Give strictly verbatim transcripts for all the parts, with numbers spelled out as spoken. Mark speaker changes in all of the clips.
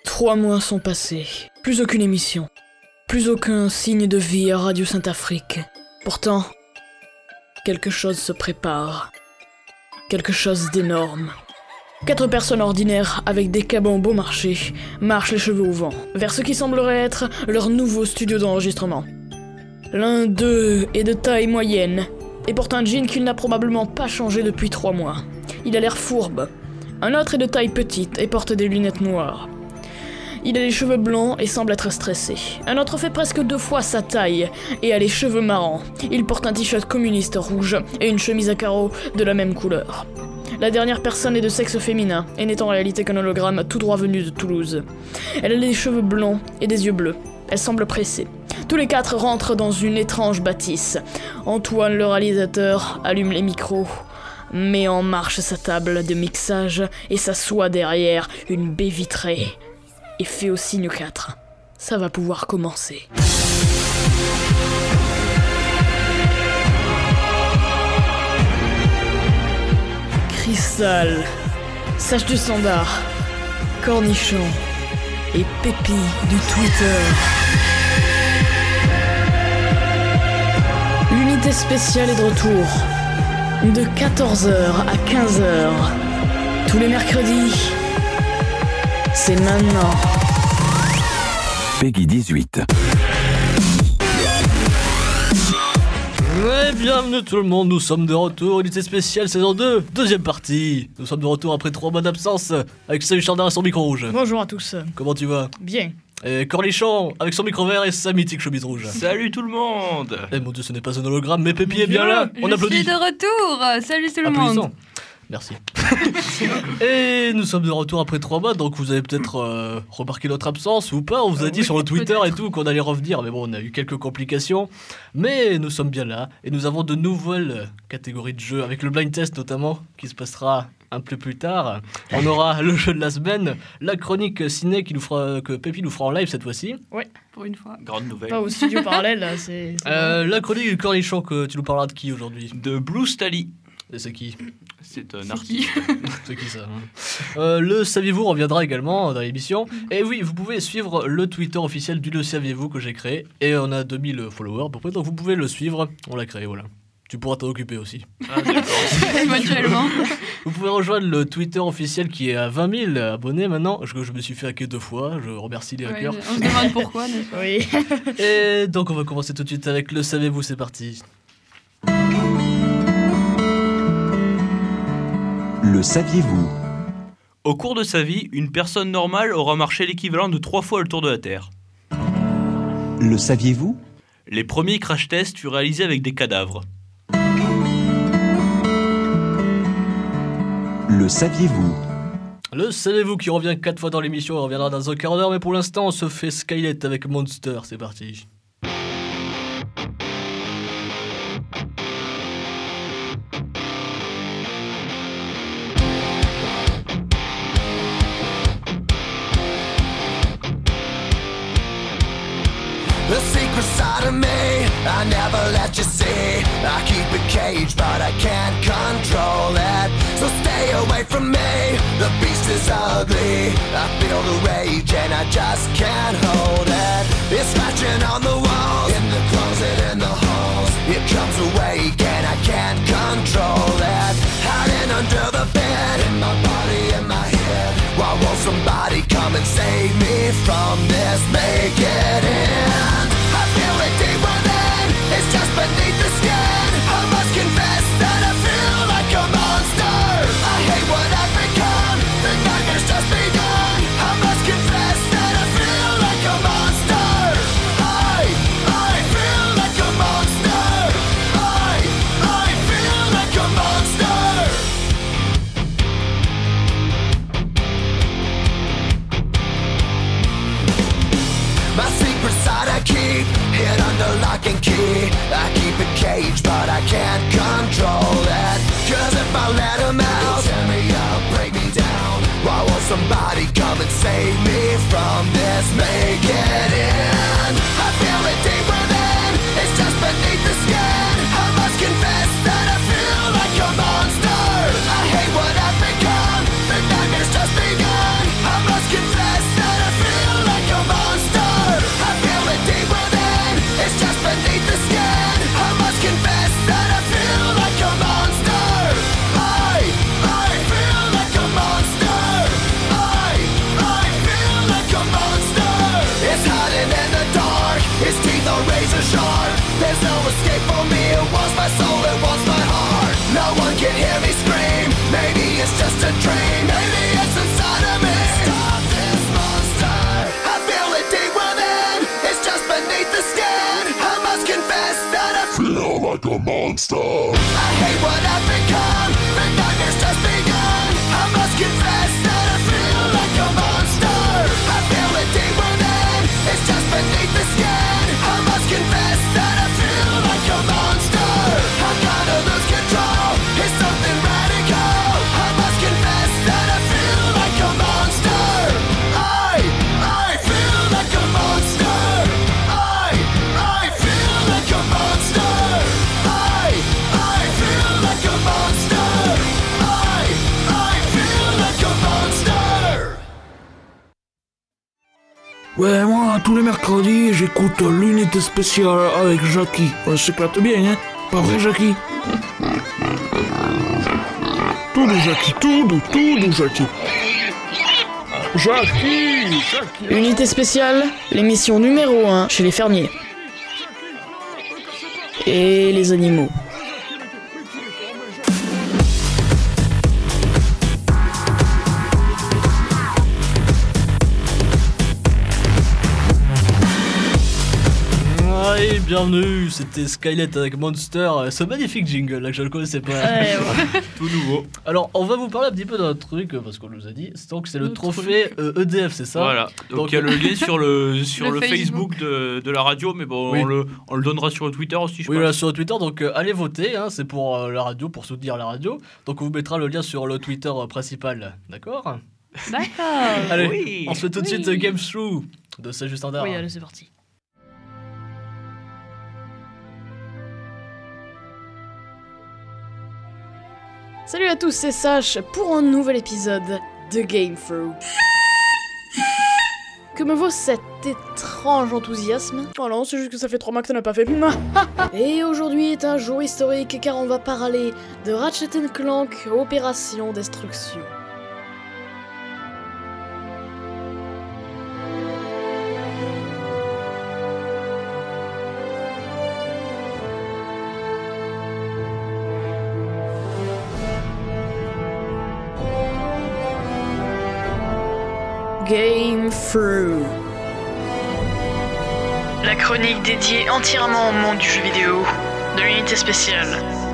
Speaker 1: Trois mois sont passés. Plus aucune émission. Plus aucun signe de vie à Radio Saint-Afrique. Pourtant, quelque chose se prépare. Quelque chose d'énorme. Quatre personnes ordinaires avec des cabans bon marché marchent les cheveux au vent vers ce qui semblerait être leur nouveau studio d'enregistrement. L'un d'eux est de taille moyenne et porte un jean qu'il n'a probablement pas changé depuis trois mois. Il a l'air fourbe. Un autre est de taille petite et porte des lunettes noires. Il a les cheveux blancs et semble être stressé. Un autre fait presque deux fois sa taille et a les cheveux marrants. Il porte un t-shirt communiste rouge et une chemise à carreaux de la même couleur. La dernière personne est de sexe féminin et n'est en réalité qu'un hologramme tout droit venu de Toulouse. Elle a les cheveux blonds et des yeux bleus. Elle semble pressée. Tous les quatre rentrent dans une étrange bâtisse. Antoine, le réalisateur, allume les micros, met en marche sa table de mixage et s'assoit derrière une baie vitrée. Et fait au signe quatre. Ça va pouvoir commencer. Cristal, Sage du Standard, Cornichon et Pépi du Twitter. L'unité spéciale est de retour. De quatorze heures à quinze heures. Tous les mercredis. C'est maintenant.
Speaker 2: Peggy dix-huit.
Speaker 3: Ouais, bienvenue tout le monde, nous sommes de retour, unité spéciale saison deux, deuxième partie. Nous sommes de retour après trois mois d'absence, avec Salut Chardin et son micro rouge.
Speaker 1: Bonjour à tous.
Speaker 3: Comment tu vas?
Speaker 1: Bien.
Speaker 3: Et Cornichon, avec son micro vert et sa mythique chemise rouge.
Speaker 4: Salut tout le monde.
Speaker 3: Eh mon dieu, ce n'est pas un hologramme, mais Pépi est bien là, on
Speaker 5: Je
Speaker 3: applaudit.
Speaker 5: suis de retour. Salut tout le
Speaker 3: Applaudissons.
Speaker 5: monde.
Speaker 3: Merci. Et nous sommes de retour après trois mois, donc vous avez peut-être euh, remarqué notre absence ou pas. On vous a
Speaker 5: Euh,
Speaker 3: dit
Speaker 5: oui,
Speaker 3: sur le Twitter
Speaker 5: peut-être.
Speaker 3: et tout qu'on allait revenir, mais bon, on a eu quelques complications. Mais nous sommes bien là et nous avons de nouvelles catégories de jeux, avec le blind test notamment, qui se passera un peu plus tard. On aura le jeu de la semaine, la chronique ciné qui nous fera, que Pépi nous fera en live cette fois-ci.
Speaker 5: Pour une fois.
Speaker 4: Grande nouvelle.
Speaker 1: Pas au studio parallèle, là, c'est... c'est
Speaker 3: Euh, la chronique du Cornichon, que tu nous parleras de qui aujourd'hui?
Speaker 4: De Blue Stally.
Speaker 3: Et c'est qui?
Speaker 4: C'est un
Speaker 5: C'est
Speaker 4: artiste.
Speaker 3: C'est qui ça hein euh, Le Saviez-vous reviendra également dans l'émission. Et oui, vous pouvez suivre le Twitter officiel du Le Saviez-vous que j'ai créé. Et on a deux mille followers à peu près, donc vous pouvez le suivre. On l'a créé, voilà. Tu pourras t'en occuper aussi.
Speaker 4: Ah, d'accord.
Speaker 5: Éventuellement.
Speaker 3: Vous pouvez rejoindre le Twitter officiel qui est à vingt mille abonnés maintenant. Je, je me suis fait hacker deux fois, je remercie les
Speaker 5: Ouais,
Speaker 3: hackers.
Speaker 5: on se demande pourquoi, n'est-ce pas?
Speaker 1: Oui.
Speaker 3: Et donc on va commencer tout de suite avec le Saviez-vous, c'est parti.
Speaker 2: Le saviez-vous?
Speaker 4: Au cours de sa vie, une personne normale aura marché l'équivalent de trois fois le tour de la Terre.
Speaker 2: Le saviez-vous?
Speaker 4: Les premiers crash tests furent réalisés avec des cadavres.
Speaker 2: Le saviez-vous?
Speaker 3: Le Saviez-vous qui revient quatre fois dans l'émission, on reviendra dans un quart d'heure, mais pour l'instant on se fait Skylet avec Monster, c'est parti.
Speaker 6: The secret side of me, I never let you see. I keep it caged, but I can't control it. So stay away from me, the beast is ugly. I feel the rage and I just can't hold it. It's scratching on the walls, in the closet, in the halls. It comes awake and I can't control it. Hiding under the bed, in my body, in my head. Why won't somebody come and save me from this? Make it end. I feel it deep within, it's just beneath the skin. I must confess that I feel like a monster. I hate what I've become, the nightmare's just begun. I must confess that I feel like a monster. I, I feel like a monster. I, I feel like a monster. My secret side I keep hid under lock and key. I keep it caged, but I can't control it. Cause if I let him out, he'll tear me up, break me down. Why won't somebody come and save me from this? Make it end. I feel it deep within, it's just beneath the skin. I must confess that I feel like a monster. I hate what I've become, the nightmare's just begun. I must confess that I feel sharp. There's no escape for me. It wants my soul, it wants my heart. No one can hear me scream. Maybe it's just a dream. Maybe it's inside of me. Stop this monster. I feel it deep within. It's just beneath the skin. I must confess that I feel like a monster. I hate what I've become. The nightmare's just begun. I must confess that I feel like a monster. I feel it deep within. It's just beneath the skin. I must confess that I feel like a monster. I'm gonna lose control. It's something radical. I must confess that I feel like a monster. I, I feel like a monster. I, I feel like a monster. I, I feel like a monster. I, I feel like a monster.
Speaker 7: Ouais, moi, tous les mercredis, j'écoute l'unité spéciale avec Jackie. On s'éclate bien, hein? Pas vrai, Jackie? Tout doux, Jackie, tout doux, tout doux, Jackie. Jackie, Jackie.
Speaker 1: Unité spéciale, l'émission numéro un chez les fermiers. Et les animaux.
Speaker 3: Allez, bienvenue, c'était Skylet avec Monster, ce magnifique jingle là que je ne connaissais pas.
Speaker 5: Ouais, ouais.
Speaker 4: Tout nouveau.
Speaker 3: Alors, on va vous parler un petit peu d'un truc, parce qu'on nous a dit, c'est donc c'est le
Speaker 5: Le
Speaker 3: trophée euh, E D F, c'est ça?
Speaker 4: Voilà. Donc
Speaker 3: Donc,
Speaker 4: il y a le lien sur le, sur
Speaker 5: Le
Speaker 4: le Facebook,
Speaker 5: Facebook.
Speaker 4: de, de la radio, mais bon,
Speaker 3: Oui.
Speaker 4: on, le, on le donnera sur le Twitter aussi, je
Speaker 3: Oui,
Speaker 4: pense.
Speaker 3: voilà, sur Twitter, donc euh, allez voter, hein, c'est pour euh, la radio, pour soutenir la radio. Donc on vous mettra le lien sur le Twitter euh, principal, d'accord?
Speaker 5: D'accord.
Speaker 3: Allez,
Speaker 4: Oui.
Speaker 3: on se fait tout de
Speaker 5: Oui.
Speaker 3: suite euh, Game Through de Sage du Standard.
Speaker 5: Oui, allez, c'est parti.
Speaker 1: Salut à tous, c'est Sash pour un nouvel épisode de Game Through. Que me vaut cet étrange enthousiasme? Oh non, c'est juste que ça fait trois mois que t'en as pas fait. Et aujourd'hui est un jour historique car on va parler de Ratchet and Clank Opération Destruction. Game Through. La chronique dédiée entièrement au monde du jeu vidéo, de l'unité spéciale.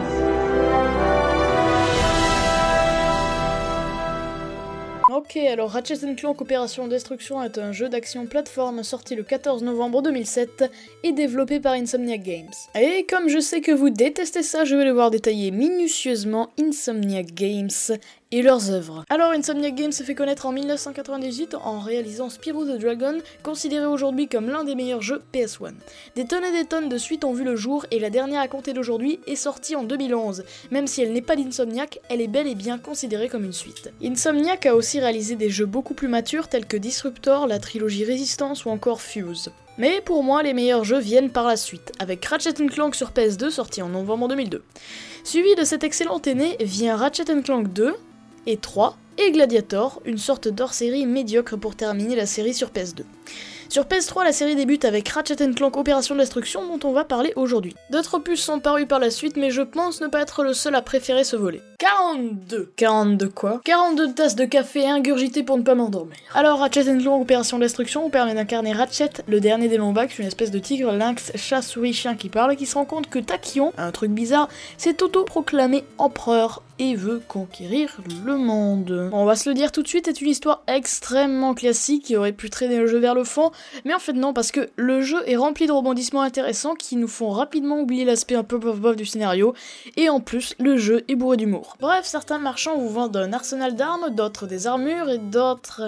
Speaker 1: Ok, alors Ratchet and Clank Opération Destruction est un jeu d'action plateforme sorti le quatorze novembre deux mille sept et développé par Insomniac Games. Et comme je sais que vous détestez ça, je vais devoir détailler minutieusement Insomniac Games et leurs œuvres. Alors Insomniac Games s'est fait connaître en mille neuf cent quatre-vingt-dix-huit en réalisant Spyro the Dragon, considéré aujourd'hui comme l'un des meilleurs jeux P S un. Des tonnes et des tonnes de suites ont vu le jour et la dernière à compter d'aujourd'hui est sortie en deux mille onze. Même si elle n'est pas d'Insomniac, elle est bel et bien considérée comme une suite. Insomniac a aussi réalisé des jeux beaucoup plus matures tels que Disruptor, la trilogie Resistance ou encore Fuse. Mais pour moi, les meilleurs jeux viennent par la suite, avec Ratchet and Clank sur P S deux sorti en novembre deux mille deux. Suivi de cet excellent aîné vient Ratchet and Clank deux et trois, et Gladiator, une sorte d'hors-série médiocre pour terminer la série sur P S deux. Sur P S trois, la série débute avec Ratchet and Clank Opération Destruction dont on va parler aujourd'hui. D'autres opus sont parus par la suite, mais je pense ne pas être le seul à préférer ce volet. quarante-deux quarante-deux quoi quarante-deux tasses de café ingurgitées pour ne pas m'endormir. Alors Ratchet and Clank Opération Destruction vous permet d'incarner Ratchet, le dernier des Lombax, une espèce de tigre, lynx, chat, souris, chien qui parle, et qui se rend compte que Tachyon, un truc bizarre, s'est auto-proclamé empereur et veut conquérir le monde. On va se le dire tout de suite, c'est une histoire extrêmement classique qui aurait pu traîner le jeu vers le fond, mais en fait non, parce que le jeu est rempli de rebondissements intéressants qui nous font rapidement oublier l'aspect un peu bof-bof du scénario, et en plus, le jeu est bourré d'humour. Bref, certains marchands vous vendent un arsenal d'armes, d'autres des armures, et d'autres...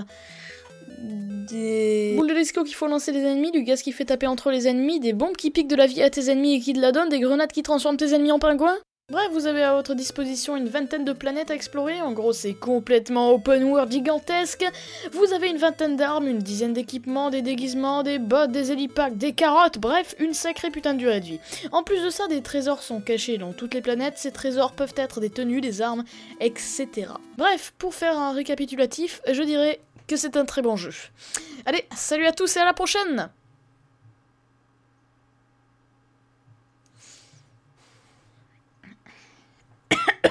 Speaker 1: des boules de disco qu'il faut lancer des ennemis, du gaz qui fait taper entre les ennemis, des bombes qui piquent de la vie à tes ennemis et qui te la donnent, des grenades qui transforment tes ennemis en pingouins. Bref, vous avez à votre disposition une vingtaine de planètes à explorer, en gros c'est complètement open world gigantesque. Vous avez une vingtaine d'armes, une dizaine d'équipements, des déguisements, des bottes, des hélipacks, des carottes, bref, une sacrée putain de durée de vie. En plus de ça, des trésors sont cachés dans toutes les planètes, ces trésors peuvent être des tenues, des armes, et cetera. Bref, pour faire un récapitulatif, je dirais que c'est un très bon jeu. Allez, salut à tous et à la prochaine!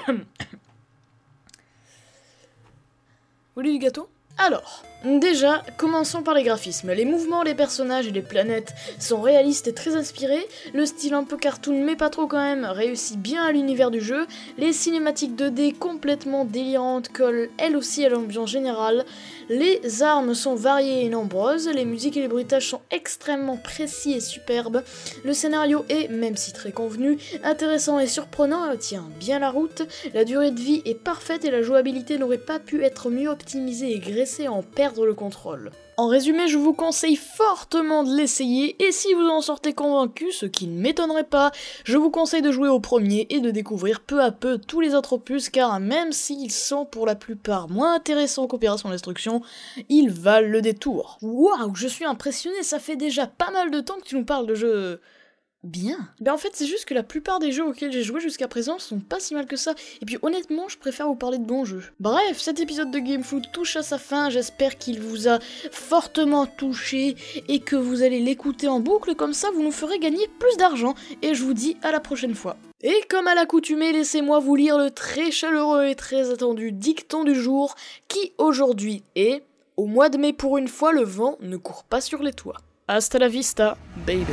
Speaker 1: Vous voulez du gâteau ? Alors, déjà, commençons par les graphismes. Les mouvements, les personnages et les planètes sont réalistes et très inspirés. Le style un peu cartoon, mais pas trop quand même, réussit bien à l'univers du jeu. Les cinématiques deux D complètement délirantes collent elles aussi à l'ambiance générale. Les armes sont variées et nombreuses. Les musiques et les bruitages sont extrêmement précis et superbes. Le scénario est, même si très convenu, intéressant et surprenant et tient bien la route. La durée de vie est parfaite et la jouabilité n'aurait pas pu être mieux optimisée et graissée à en perdre le contrôle. En résumé, je vous conseille fortement de l'essayer, et si vous en sortez convaincu, ce qui ne m'étonnerait pas, je vous conseille de jouer au premier et de découvrir peu à peu tous les autres opus, car même s'ils sont pour la plupart moins intéressants qu'Opération Destruction, ils valent le détour. Waouh, je suis impressionné, ça fait déjà pas mal de temps que tu nous parles de jeux... bien. Ben en fait c'est juste que la plupart des jeux auxquels j'ai joué jusqu'à présent sont pas si mal que ça, et puis honnêtement je préfère vous parler de bons jeux. Bref, cet épisode de Gameflood touche à sa fin, j'espère qu'il vous a fortement touché et que vous allez l'écouter en boucle, comme ça vous nous ferez gagner plus d'argent, et je vous dis à la prochaine fois. Et comme à l'accoutumée, laissez-moi vous lire le très chaleureux et très attendu dicton du jour, qui aujourd'hui est « Au mois de mai pour une fois, le vent ne court pas sur les toits ». Hasta la vista, baby.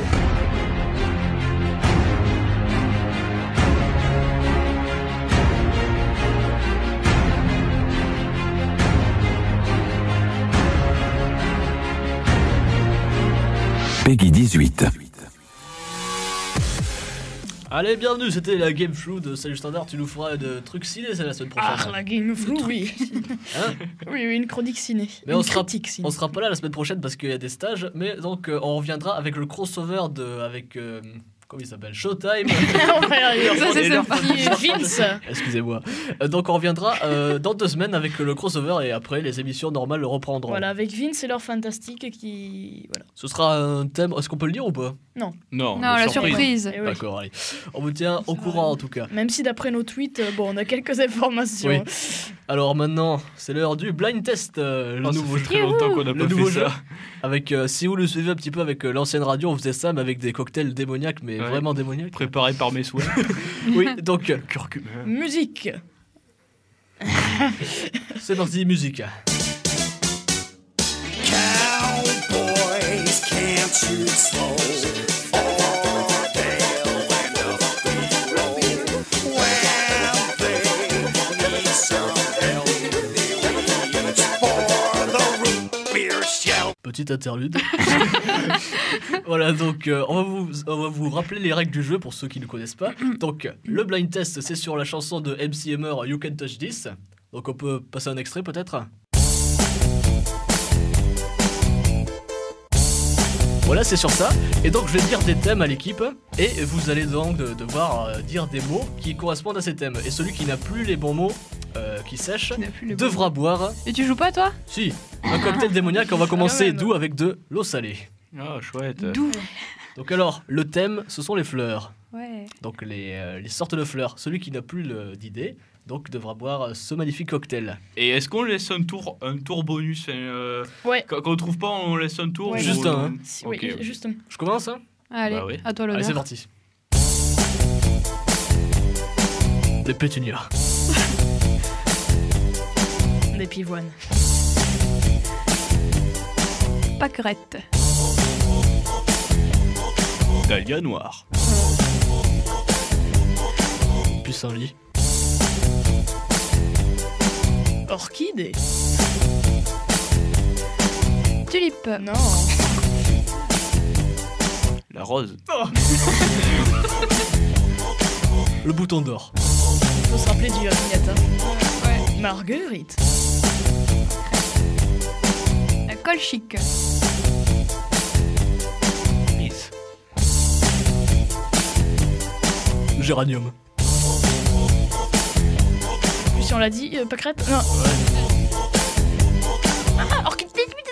Speaker 2: Peggy dix-huit.
Speaker 3: Allez, bienvenue, c'était la Game Flood. Salut Standard, tu nous feras de trucs ciné c'est la semaine prochaine.
Speaker 1: Ah, la Game of Thrones, oui.
Speaker 3: Hein
Speaker 1: Oui, oui, une chronique ciné.
Speaker 3: Mais
Speaker 1: une
Speaker 3: on sera,
Speaker 1: critique ciné.
Speaker 3: on sera pas là la semaine prochaine parce qu'il y a des stages, mais donc euh, on reviendra avec le crossover de avec euh, comment il s'appelle, Showtime.
Speaker 1: On va y arriver.
Speaker 5: Ça, c'est
Speaker 1: Leur
Speaker 5: sympa.
Speaker 1: petit Vince.
Speaker 3: Excusez-moi. Euh, donc on reviendra euh, dans deux semaines avec le crossover et après les émissions normales reprendront.
Speaker 1: Voilà, avec Vince et leur fantastique qui... Voilà.
Speaker 3: Ce sera un thème, est-ce qu'on peut le dire ou pas?
Speaker 4: Non,
Speaker 5: Non, la surprise.
Speaker 1: Eh oui.
Speaker 3: D'accord, allez. On vous tient au courant en tout cas.
Speaker 1: Même si d'après nos tweets, euh, bon, on a quelques informations.
Speaker 3: Oui. Alors maintenant, c'est l'heure du blind test, euh, le
Speaker 4: Oh, ça
Speaker 3: nouveau
Speaker 4: fait
Speaker 3: jeu.
Speaker 4: très longtemps qu'on n'a
Speaker 3: Le
Speaker 4: pas
Speaker 3: nouveau
Speaker 4: fait
Speaker 3: jeu.
Speaker 4: ça.
Speaker 3: Avec, euh, si vous le suivez un petit peu avec euh, l'ancienne radio, on faisait ça, mais avec des cocktails démoniaques, mais
Speaker 4: Ouais.
Speaker 3: vraiment démoniaques.
Speaker 4: Préparé par mes souhaits.
Speaker 3: Oui, donc euh,
Speaker 4: Curcuma.
Speaker 1: Musique.
Speaker 3: c'est parti, musique.
Speaker 6: Cowboys can't shoot slow. Or they'll end up being rolled. When they need some help, they reach for the root beer shell.
Speaker 3: Petite interlude. Voilà, donc euh, on, va vous, on va vous rappeler les règles du jeu pour ceux qui ne connaissent pas. Donc, le blind test, c'est sur la chanson de M C Hammer, You Can Touch This. Donc, on peut passer un extrait peut-être. Voilà, c'est sur ça. Et donc, je vais dire des thèmes à l'équipe. Et vous allez donc de- devoir euh, dire des mots qui correspondent à ces thèmes. Et celui qui n'a plus les bons mots, euh, qui sèche,
Speaker 5: Qui n'a plus les
Speaker 3: devra boire.
Speaker 5: Et tu joues pas, toi?
Speaker 3: Si, un cocktail démoniaque. On va commencer
Speaker 1: même.
Speaker 3: doux avec de l'eau salée.
Speaker 4: Ah, chouette.
Speaker 5: D'où?
Speaker 3: Donc alors, le thème, ce sont les fleurs.
Speaker 5: Ouais.
Speaker 3: Donc les, euh, les sortes de fleurs. Celui qui n'a plus le- d'idée, donc devra boire euh, ce magnifique cocktail.
Speaker 4: Et est-ce qu'on laisse un tour, un tour bonus enfin, euh,
Speaker 1: Ouais.
Speaker 4: Quand, quand on trouve pas, on laisse un tour
Speaker 1: Ouais.
Speaker 4: ou-
Speaker 3: Juste un, hein.
Speaker 1: Si,
Speaker 4: Ok,
Speaker 1: oui,
Speaker 4: ok.
Speaker 1: juste un.
Speaker 3: Je commence, hein?
Speaker 5: Allez,
Speaker 4: Bah oui.
Speaker 5: à toi
Speaker 3: Allez,
Speaker 5: l'honneur.
Speaker 3: c'est parti. Les pétunias.
Speaker 1: Des pivoines.
Speaker 5: Pâquerette.
Speaker 4: Dahlia noire.
Speaker 3: Pissenlit.
Speaker 1: Orchidée.
Speaker 5: Tulipe.
Speaker 1: Non.
Speaker 4: La rose.
Speaker 3: Le bouton d'or.
Speaker 1: Faut se rappeler du Agnata.
Speaker 5: Ouais.
Speaker 1: Marguerite.
Speaker 5: La colchique.
Speaker 4: Lys.
Speaker 3: Le géranium.
Speaker 1: Puis si on l'a dit, euh, pâquerette. Non. Ah, orchidée.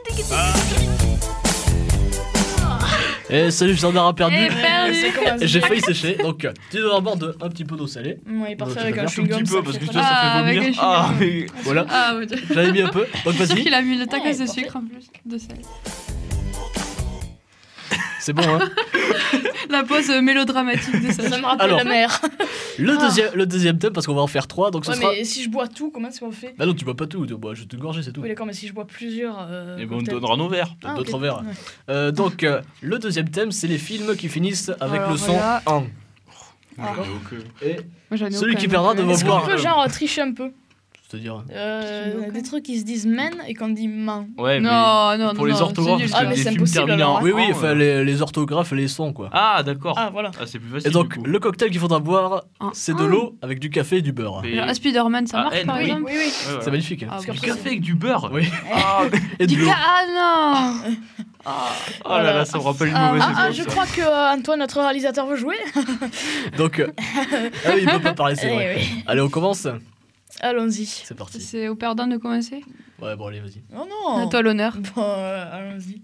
Speaker 3: Et salut, Standard a perdu.
Speaker 5: Eh, perdu.
Speaker 1: C'est comment ça?
Speaker 3: J'ai failli sécher, donc euh, tu dois boire de, un petit peu d'eau salée.
Speaker 1: Ouais, parfait
Speaker 3: Donc,
Speaker 1: avec
Speaker 3: tu
Speaker 1: un
Speaker 3: vas
Speaker 1: chewing-gum.
Speaker 4: Un petit
Speaker 1: ça
Speaker 4: peu, parce
Speaker 1: fait
Speaker 4: que
Speaker 1: pas
Speaker 4: toi,
Speaker 1: mal.
Speaker 4: ça
Speaker 5: Ah,
Speaker 4: fait
Speaker 5: avec
Speaker 4: vomir.
Speaker 5: les
Speaker 4: Ah,
Speaker 5: chewing-gums.
Speaker 4: mais...
Speaker 3: Voilà,
Speaker 5: Ah, mon Dieu.
Speaker 3: j'avais mis un peu, donc
Speaker 5: Sauf
Speaker 3: vas-y.
Speaker 5: qu'il a mis le tac
Speaker 1: Ouais,
Speaker 5: à ce
Speaker 1: parfait.
Speaker 5: sucre en plus de sel.
Speaker 3: C'est bon, hein.
Speaker 5: La pause euh, mélodramatique de ça.
Speaker 1: Ça me rappelle
Speaker 3: Alors.
Speaker 1: la mer.
Speaker 3: Le,
Speaker 1: Ah.
Speaker 3: deuxième, le deuxième thème, parce qu'on va en faire trois, donc ce
Speaker 1: Ouais,
Speaker 3: sera...
Speaker 1: mais si je bois tout, comment est-ce qu'on fait?
Speaker 3: Bah non, tu bois pas tout, tu bois juste une gorgée, c'est tout.
Speaker 1: Oui, d'accord, mais si je bois plusieurs. Euh,
Speaker 4: Et ben, on te
Speaker 1: cocktails.
Speaker 4: donnera nos verres.
Speaker 1: Ah,
Speaker 3: D'autres
Speaker 1: ok.
Speaker 3: verres.
Speaker 1: Ouais.
Speaker 3: Euh, donc, euh, le deuxième thème, c'est les films qui finissent avec
Speaker 5: Alors
Speaker 3: le son
Speaker 5: là-
Speaker 3: en.
Speaker 5: Ah.
Speaker 3: Et
Speaker 5: Moi, j'en ai
Speaker 3: celui
Speaker 5: aucun,
Speaker 3: qui perdra
Speaker 5: donc, euh,
Speaker 3: devra
Speaker 1: Est-ce qu'on
Speaker 3: voir.
Speaker 1: peut genre tricher un peu?
Speaker 3: C'est-à-dire.
Speaker 1: Euh,
Speaker 5: Aucun.
Speaker 1: des trucs qui se disent men et qu'on dit man.
Speaker 4: Ouais,
Speaker 5: Non, non,
Speaker 4: pour
Speaker 5: non,
Speaker 4: les
Speaker 5: non,
Speaker 4: orthographes,
Speaker 5: c'est nul.
Speaker 4: parce
Speaker 1: Ah,
Speaker 4: que
Speaker 1: mais
Speaker 4: des
Speaker 1: c'est
Speaker 4: films
Speaker 1: impossible,
Speaker 4: terminés
Speaker 1: alors,
Speaker 4: en
Speaker 1: hein.
Speaker 3: Oui, oui,
Speaker 4: en,
Speaker 3: enfin,
Speaker 4: euh,
Speaker 3: les, les orthographes et les sons, quoi.
Speaker 4: Ah, d'accord.
Speaker 1: Ah, voilà.
Speaker 4: Ah, c'est plus facile.
Speaker 3: Et donc,
Speaker 4: du coup.
Speaker 3: le cocktail qu'il faudra boire,
Speaker 5: Un-
Speaker 3: c'est de
Speaker 5: un.
Speaker 3: l'eau avec du café et du beurre.
Speaker 4: Mais-
Speaker 5: Genre, un Spider-Man, ça
Speaker 4: Ah,
Speaker 5: marche
Speaker 4: N,
Speaker 5: par
Speaker 4: oui.
Speaker 5: exemple?
Speaker 1: Oui, oui.
Speaker 4: Ouais, ouais.
Speaker 3: C'est magnifique. Hein.
Speaker 5: Ah,
Speaker 1: que
Speaker 5: bon.
Speaker 4: Du café avec du beurre.
Speaker 3: Oui.
Speaker 4: Ah,
Speaker 3: Et de
Speaker 5: Du
Speaker 3: l'eau.
Speaker 5: ca... Ah non
Speaker 4: oh là là, ça me rappelle une
Speaker 5: Ah,
Speaker 4: mauvaise
Speaker 1: Ah, ah,
Speaker 4: époque,
Speaker 1: je
Speaker 4: ça.
Speaker 1: crois que euh, Antoine, notre réalisateur, veut jouer.
Speaker 3: Donc, euh, ah oui, il peut pas parler, c'est
Speaker 1: Eh
Speaker 3: vrai.
Speaker 1: oui.
Speaker 3: Allez, on commence.
Speaker 1: Allons-y.
Speaker 3: C'est parti.
Speaker 5: C'est au perdant de commencer?
Speaker 3: Ouais, bon, allez, vas-y.
Speaker 1: Oh non.
Speaker 5: À toi l'honneur.
Speaker 1: Bon, euh, allons-y.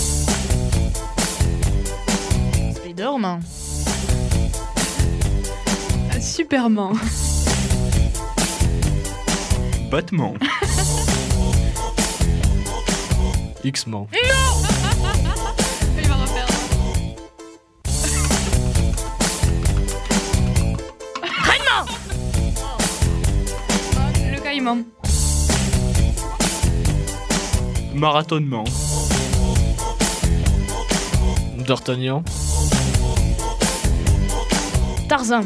Speaker 1: Spider-Man.
Speaker 5: Euh, Superman.
Speaker 4: Batman.
Speaker 3: X-Men.
Speaker 5: Il va refaire. Le caïman.
Speaker 4: Marathonnement.
Speaker 3: D'Artagnan.
Speaker 1: Tarzan.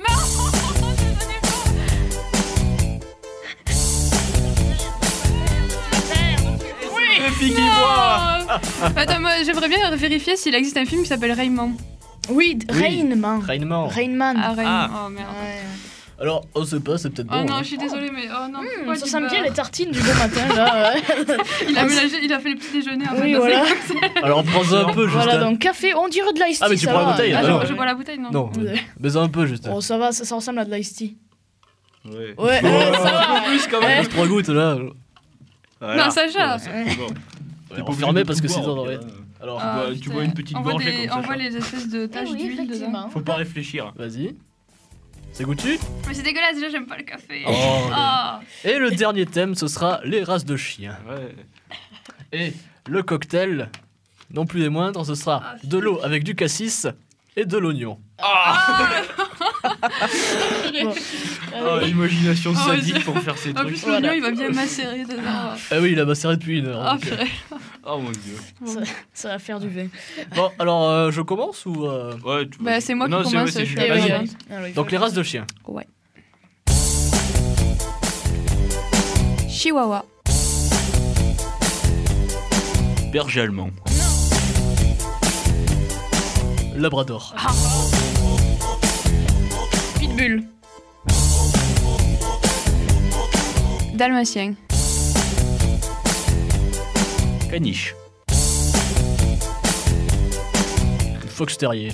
Speaker 4: Le Piggy Bois.
Speaker 5: Oh Attends, moi j'aimerais bien vérifier s'il existe un film qui s'appelle Rayman.
Speaker 1: Oui, Rainman.
Speaker 3: Rainement.
Speaker 1: Rainman.
Speaker 5: Ah, Rayman.
Speaker 4: Ah.
Speaker 5: Oh merde.
Speaker 1: Ouais.
Speaker 3: Alors, on sait pas, c'est peut-être
Speaker 5: Oh
Speaker 3: bon.
Speaker 5: non,
Speaker 3: hein.
Speaker 5: je suis désolée, mais oh non.
Speaker 1: Hmm,
Speaker 5: pourquoi
Speaker 1: ça
Speaker 5: du
Speaker 1: sent bien
Speaker 5: beurre
Speaker 1: les tartines du bon matin, là. ouais.
Speaker 5: Il a mélangé, il a fait les petits déjeuners en
Speaker 1: Oui,
Speaker 5: fait.
Speaker 1: voilà.
Speaker 3: Alors, prends-en un peu, juste.
Speaker 1: Voilà,
Speaker 3: hein.
Speaker 1: donc café, on dirait de l'ice tea.
Speaker 3: Ah, mais tu
Speaker 1: ça
Speaker 3: prends la
Speaker 1: va.
Speaker 3: bouteille,
Speaker 5: Ah,
Speaker 3: Ah,
Speaker 5: je,
Speaker 3: non.
Speaker 5: je bois la bouteille, non?
Speaker 3: Non,
Speaker 1: Ouais.
Speaker 3: mais un peu, juste.
Speaker 1: Oh, ça va, ça, ça ressemble à de l'ice tea.
Speaker 4: Ouais.
Speaker 1: Ouais, ouais, ça va.
Speaker 4: Plus quand même.
Speaker 3: Juste trois gouttes, là.
Speaker 4: Voilà.
Speaker 5: Non, Sacha.
Speaker 4: Ouais, c'est bon.
Speaker 3: Ouais,
Speaker 4: T'es pas
Speaker 3: refermez
Speaker 4: obligé de
Speaker 3: parce que
Speaker 4: tout
Speaker 3: sinon,
Speaker 4: boire,
Speaker 3: ouais.
Speaker 4: ok, hein.
Speaker 3: Alors,
Speaker 5: Ah,
Speaker 4: bois- tu
Speaker 5: putain.
Speaker 4: bois une petite
Speaker 5: On voit
Speaker 4: gorgée
Speaker 5: des-
Speaker 4: comme
Speaker 5: On
Speaker 4: ça,
Speaker 5: voit
Speaker 4: ça.
Speaker 5: les espèces de taches
Speaker 1: oui,
Speaker 5: d'huile dedans.
Speaker 1: effectivement.
Speaker 4: Faut pas réfléchir.
Speaker 3: vas-y. C'est goûtu.
Speaker 5: Mais c'est dégueulasse, déjà j'aime pas le café.
Speaker 3: Oh,
Speaker 5: Ah.
Speaker 3: Et le dernier thème, ce sera les races de chiens.
Speaker 4: Ouais.
Speaker 3: Et le cocktail, non plus des moindres, ce sera
Speaker 5: Ah,
Speaker 3: de l'eau avec du cassis et de l'oignon.
Speaker 4: Oh, l'imagination
Speaker 5: Oh,
Speaker 4: sadique
Speaker 5: ouais,
Speaker 4: pour faire ces
Speaker 5: En
Speaker 4: trucs.
Speaker 5: plus, l'oignon il va bien macérer dedans.
Speaker 3: Ah oui, il a macéré depuis une heure.
Speaker 5: Ah,
Speaker 3: donc, euh.
Speaker 5: purée.
Speaker 4: Oh mon dieu.
Speaker 1: Ça, ça va faire du vin.
Speaker 3: Bon, alors euh, je commence ou euh,
Speaker 4: Ouais, tu-
Speaker 5: Bah, c'est moi qui
Speaker 4: non, c'est-
Speaker 5: commence,
Speaker 4: ouais, c'est
Speaker 5: je
Speaker 4: Julien.
Speaker 5: suis
Speaker 1: Eh oui,
Speaker 4: Vas-y.
Speaker 1: oui. Alors, il
Speaker 3: donc
Speaker 1: faut-
Speaker 3: les races de chiens.
Speaker 5: Ouais. Chihuahua.
Speaker 4: Berger allemand.
Speaker 3: Labrador.
Speaker 1: Pitbull.
Speaker 5: Dalmatien.
Speaker 4: Caniche.
Speaker 3: Fox terrier.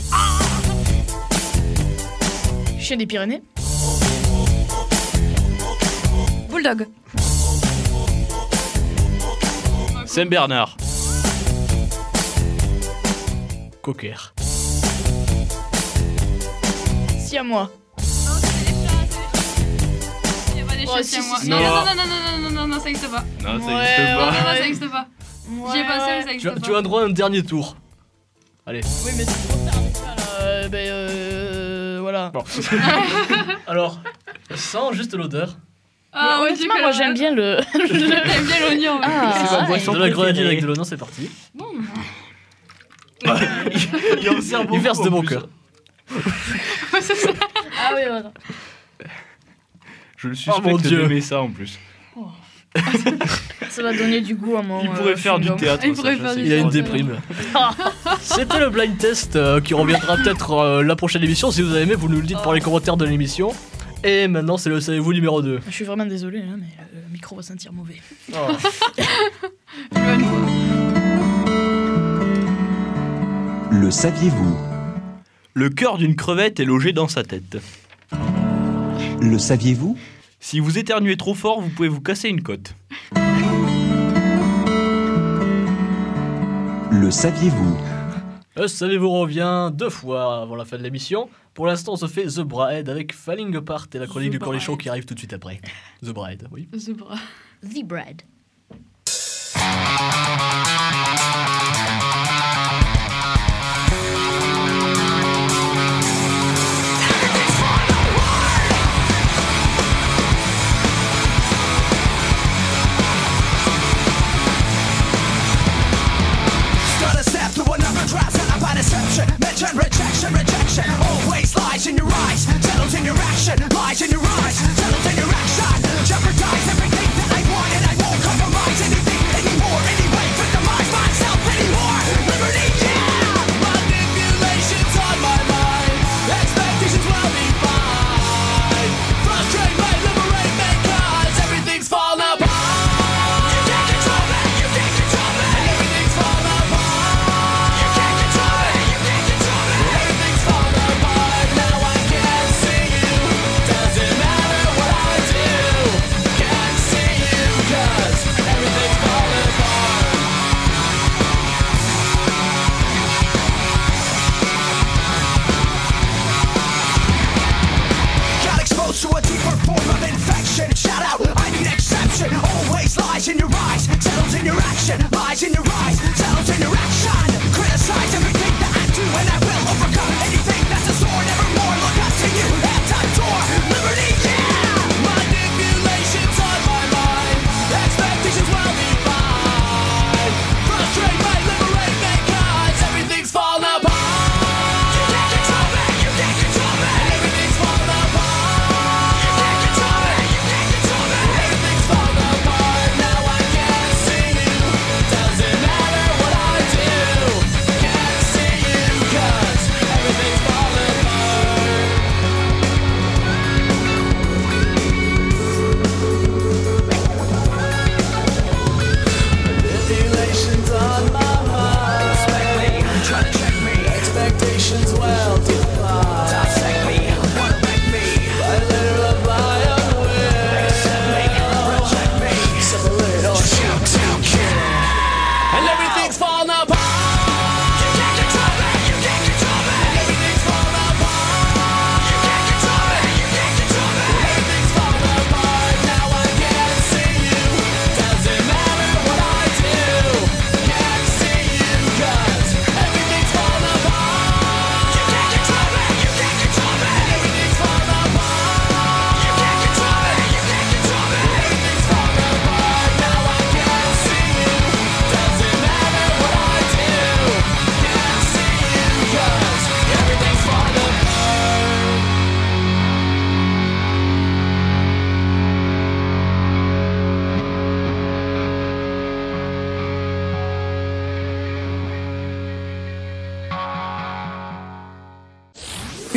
Speaker 1: Chien des Pyrénées.
Speaker 5: Bulldog.
Speaker 4: Saint-Bernard.
Speaker 3: Cocker.
Speaker 1: Siamois.
Speaker 5: Il y a pas des
Speaker 1: Oh,
Speaker 5: chiens
Speaker 1: si,
Speaker 5: siamois.
Speaker 1: si, si.
Speaker 5: Non,
Speaker 4: Non.
Speaker 5: non, non, non, non, non, non, non, non, ça existe pas.
Speaker 4: Non, ça
Speaker 1: Ouais,
Speaker 4: existe
Speaker 5: Non,
Speaker 4: pas.
Speaker 5: non, non,
Speaker 1: Ouais.
Speaker 5: ça existe pas. J'y ai
Speaker 1: Ouais,
Speaker 5: pensé, mais
Speaker 1: ouais.
Speaker 5: ça
Speaker 3: Tu,
Speaker 5: existe
Speaker 3: as-
Speaker 5: pas.
Speaker 3: tu as un droit à un dernier tour. Allez.
Speaker 1: Oui, mais c'est trop tard avec ça, là. Euh, ben, euh, voilà.
Speaker 3: Bon. Alors, sans juste l'odeur.
Speaker 5: Ah,
Speaker 1: Mais
Speaker 5: ouais,
Speaker 1: honnêtement,
Speaker 5: tu
Speaker 1: moi j'aime bien le.
Speaker 5: J'aime bien l'oignon. ouais.
Speaker 1: Ah,
Speaker 4: C'est ma
Speaker 1: ouais.
Speaker 4: boisson
Speaker 3: De la grenadine
Speaker 4: préférée.
Speaker 3: avec de l'oignon, c'est parti.
Speaker 4: Il en sert beaucoup.
Speaker 3: Il verse de
Speaker 4: en
Speaker 3: mon
Speaker 4: plus.
Speaker 3: cœur.
Speaker 5: C'est ça.
Speaker 1: Ah oui, voilà.
Speaker 4: Je le
Speaker 3: Oh, mon
Speaker 4: suspecte
Speaker 3: Dieu.
Speaker 4: d'aimer ça en plus.
Speaker 1: Ça va donner du goût à mon.
Speaker 4: Il pourrait
Speaker 1: euh,
Speaker 4: faire du
Speaker 1: chewing-gum.
Speaker 4: théâtre.
Speaker 5: Il pourrait
Speaker 4: Sacha,
Speaker 5: faire
Speaker 4: c'est
Speaker 5: du
Speaker 3: Il a une
Speaker 5: Forcément.
Speaker 3: déprime. C'était le blind test euh, qui reviendra peut-être euh, la prochaine émission. Si vous avez aimé, vous nous le dites par les commentaires de l'émission. Et maintenant, c'est le Savez-vous numéro deux.
Speaker 1: Je suis vraiment désolé, hein, mais le micro va sentir mauvais.
Speaker 2: Le saviez-vous?
Speaker 4: Le cœur d'une crevette est logé dans sa tête.
Speaker 2: Le saviez-vous?
Speaker 4: Si vous éternuez trop fort, vous pouvez vous casser une côte.
Speaker 2: Le saviez-vous?
Speaker 3: Le Savez-vous revient deux fois avant la fin de l'émission. Pour l'instant, on se fait The Bride avec Falling Apart et la chronique
Speaker 5: The
Speaker 3: du Cornichon
Speaker 5: Bride.
Speaker 3: qui arrive tout de suite après. The Bride, oui.
Speaker 5: The bras.
Speaker 1: The Bread.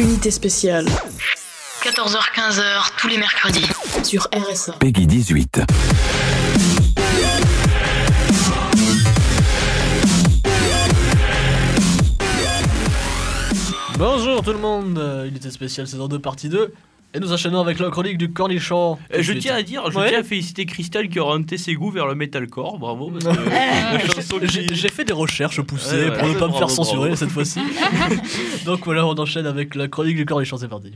Speaker 1: Unité spéciale.
Speaker 8: quatorze heures quinze heures tous les mercredis.
Speaker 1: Sur R S A.
Speaker 2: Peggy dix-huit.
Speaker 3: Bonjour tout le monde, euh, Unité spéciale saison deux partie deux. Et nous enchaînons avec la chronique du cornichon.
Speaker 4: Euh, je tiens à dire, je
Speaker 3: Ouais.
Speaker 4: tiens à féliciter Crystal qui a orienté ses goûts vers le metalcore, bravo. Parce que la chanson qui-
Speaker 3: J'ai j'ai fait des recherches poussées
Speaker 4: Ouais, ouais,
Speaker 3: pour ne pas me
Speaker 4: bravo,
Speaker 3: faire censurer
Speaker 4: bravo.
Speaker 3: cette fois-ci. Donc voilà, on enchaîne avec la chronique du cornichon, c'est parti.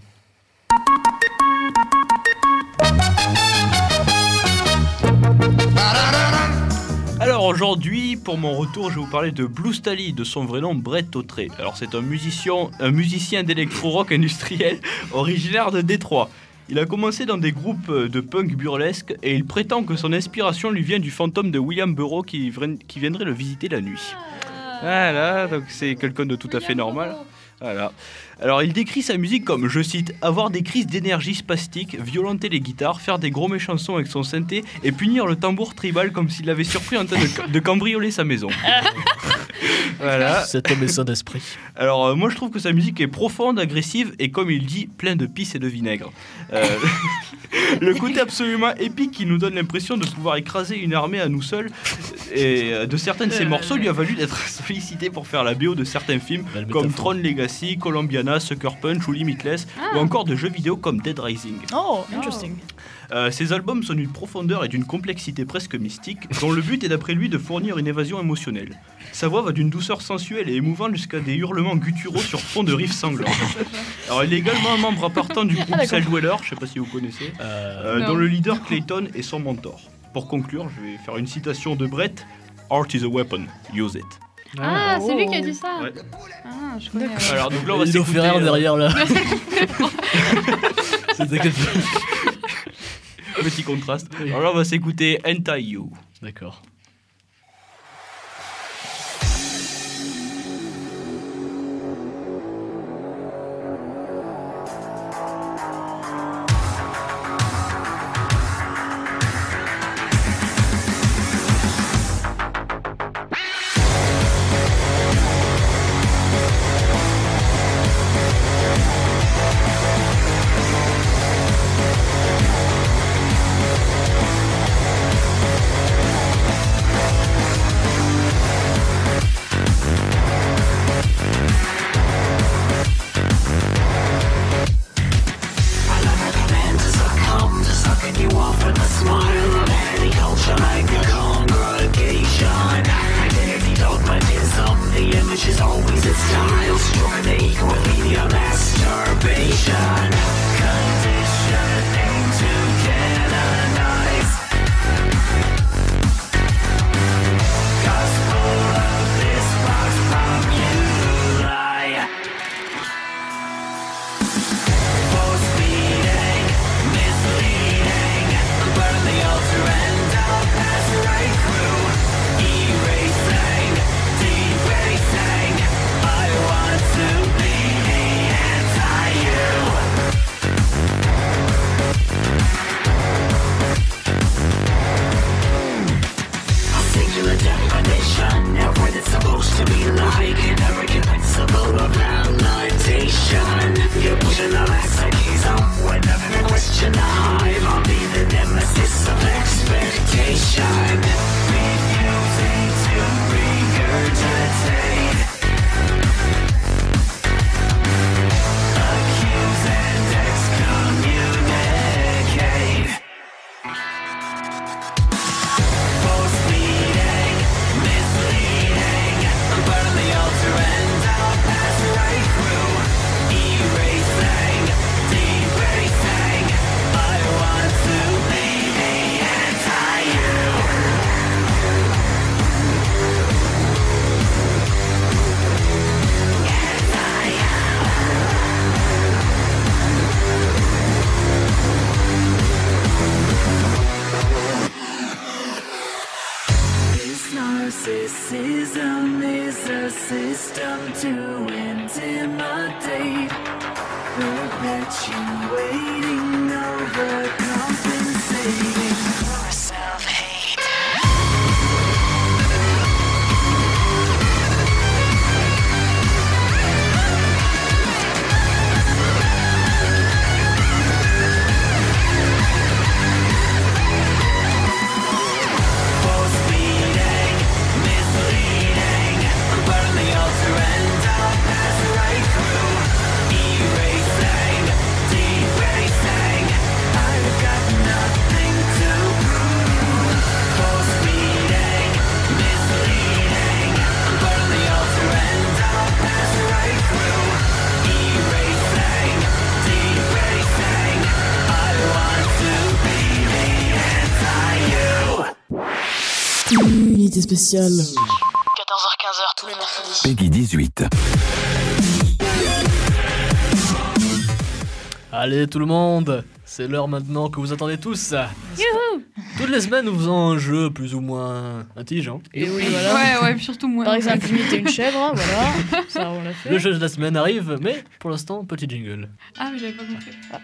Speaker 4: Alors aujourd'hui, pour mon retour, je vais vous parler de Blue Stally, de son vrai nom Brett Autré. Alors c'est un musicien, un musicien d'électro-rock industriel originaire de Détroit. Il a commencé dans des groupes de punk burlesque et il prétend que son inspiration lui vient du fantôme de William Burroughs qui, vra- qui viendrait le visiter la nuit. Voilà, donc c'est quelqu'un de tout à fait normal. Voilà. Alors il décrit sa musique comme, je cite, avoir des crises d'énergie spastique, violenter les guitares, faire des gros méchants sons avec son synthé et punir le tambour tribal comme s'il l'avait surpris en train de, de cambrioler sa maison. Voilà.
Speaker 3: Cet homme est sain d'esprit.
Speaker 4: Alors euh, moi je trouve que sa musique est profonde, agressive et comme il dit, plein de pisse et de vinaigre. Euh, le côté absolument épique qui nous donne l'impression de pouvoir écraser une armée à nous seuls et euh, de certains de ses morceaux lui a valu d'être sollicité pour faire la B O de certains films
Speaker 3: Belle
Speaker 4: comme
Speaker 3: métaphore.
Speaker 4: Tron Legacy, Colombiana, Sucker Punch ou Limitless ou encore de jeux vidéo comme Dead Rising.
Speaker 1: Oh, interesting.
Speaker 4: Euh, ces albums sont d'une profondeur et d'une complexité presque mystique, dont le but est d'après lui de fournir une évasion émotionnelle. Sa voix va d'une douceur sensuelle et émouvante jusqu'à des hurlements gutturaux sur fond de riffs sanglants. Alors il est également un membre appartenant du groupe Cell Dweller, je sais pas si vous connaissez,
Speaker 3: Euh,
Speaker 4: euh, dont le leader Clayton est son mentor. Pour conclure, je vais faire une citation de Brett. Art is a weapon, use it.
Speaker 5: Ah, c'est lui qui a dit ça.
Speaker 4: Ouais.
Speaker 5: Ah, je connais. ouais.
Speaker 4: Alors donc là on va
Speaker 3: il nous fait
Speaker 4: s'écouter,
Speaker 3: rire
Speaker 4: euh,
Speaker 3: derrière là. C'était quelque chose.
Speaker 4: petit contraste. Alors là on va s'écouter Anti You.
Speaker 3: D'accord.
Speaker 6: Narcissism is a system to intimidate, perpetuating, overcompensating for self-hate.
Speaker 1: spécial.
Speaker 8: quatorze heures quinze heures tous les mercredis.
Speaker 2: Peggy dix-huit.
Speaker 3: Allez tout le monde, c'est l'heure maintenant que vous attendez tous.
Speaker 5: Youhou.
Speaker 3: Toutes les semaines, nous faisons un jeu plus ou moins intelligent.
Speaker 1: Et oui, voilà.
Speaker 5: Ouais, ouais, puis surtout moi.
Speaker 1: Par exemple, imiter une chèvre, hein, voilà. Ça, on l'a fait.
Speaker 3: Le jeu de la semaine arrive, mais pour l'instant, petit jingle.
Speaker 5: Ah, mais j'avais pas compris. Ah.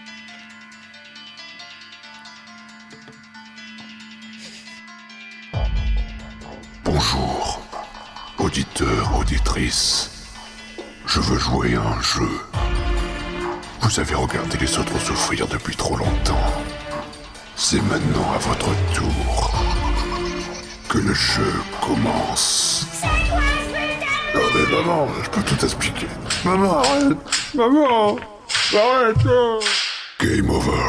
Speaker 9: Bonjour, auditeurs, auditrices. Je veux jouer à un jeu. Vous avez regardé les autres souffrir depuis trop longtemps. C'est maintenant à votre tour que le jeu commence. Non mais maman, je peux tout expliquer. Maman, arrête. Maman, arrête. Game over.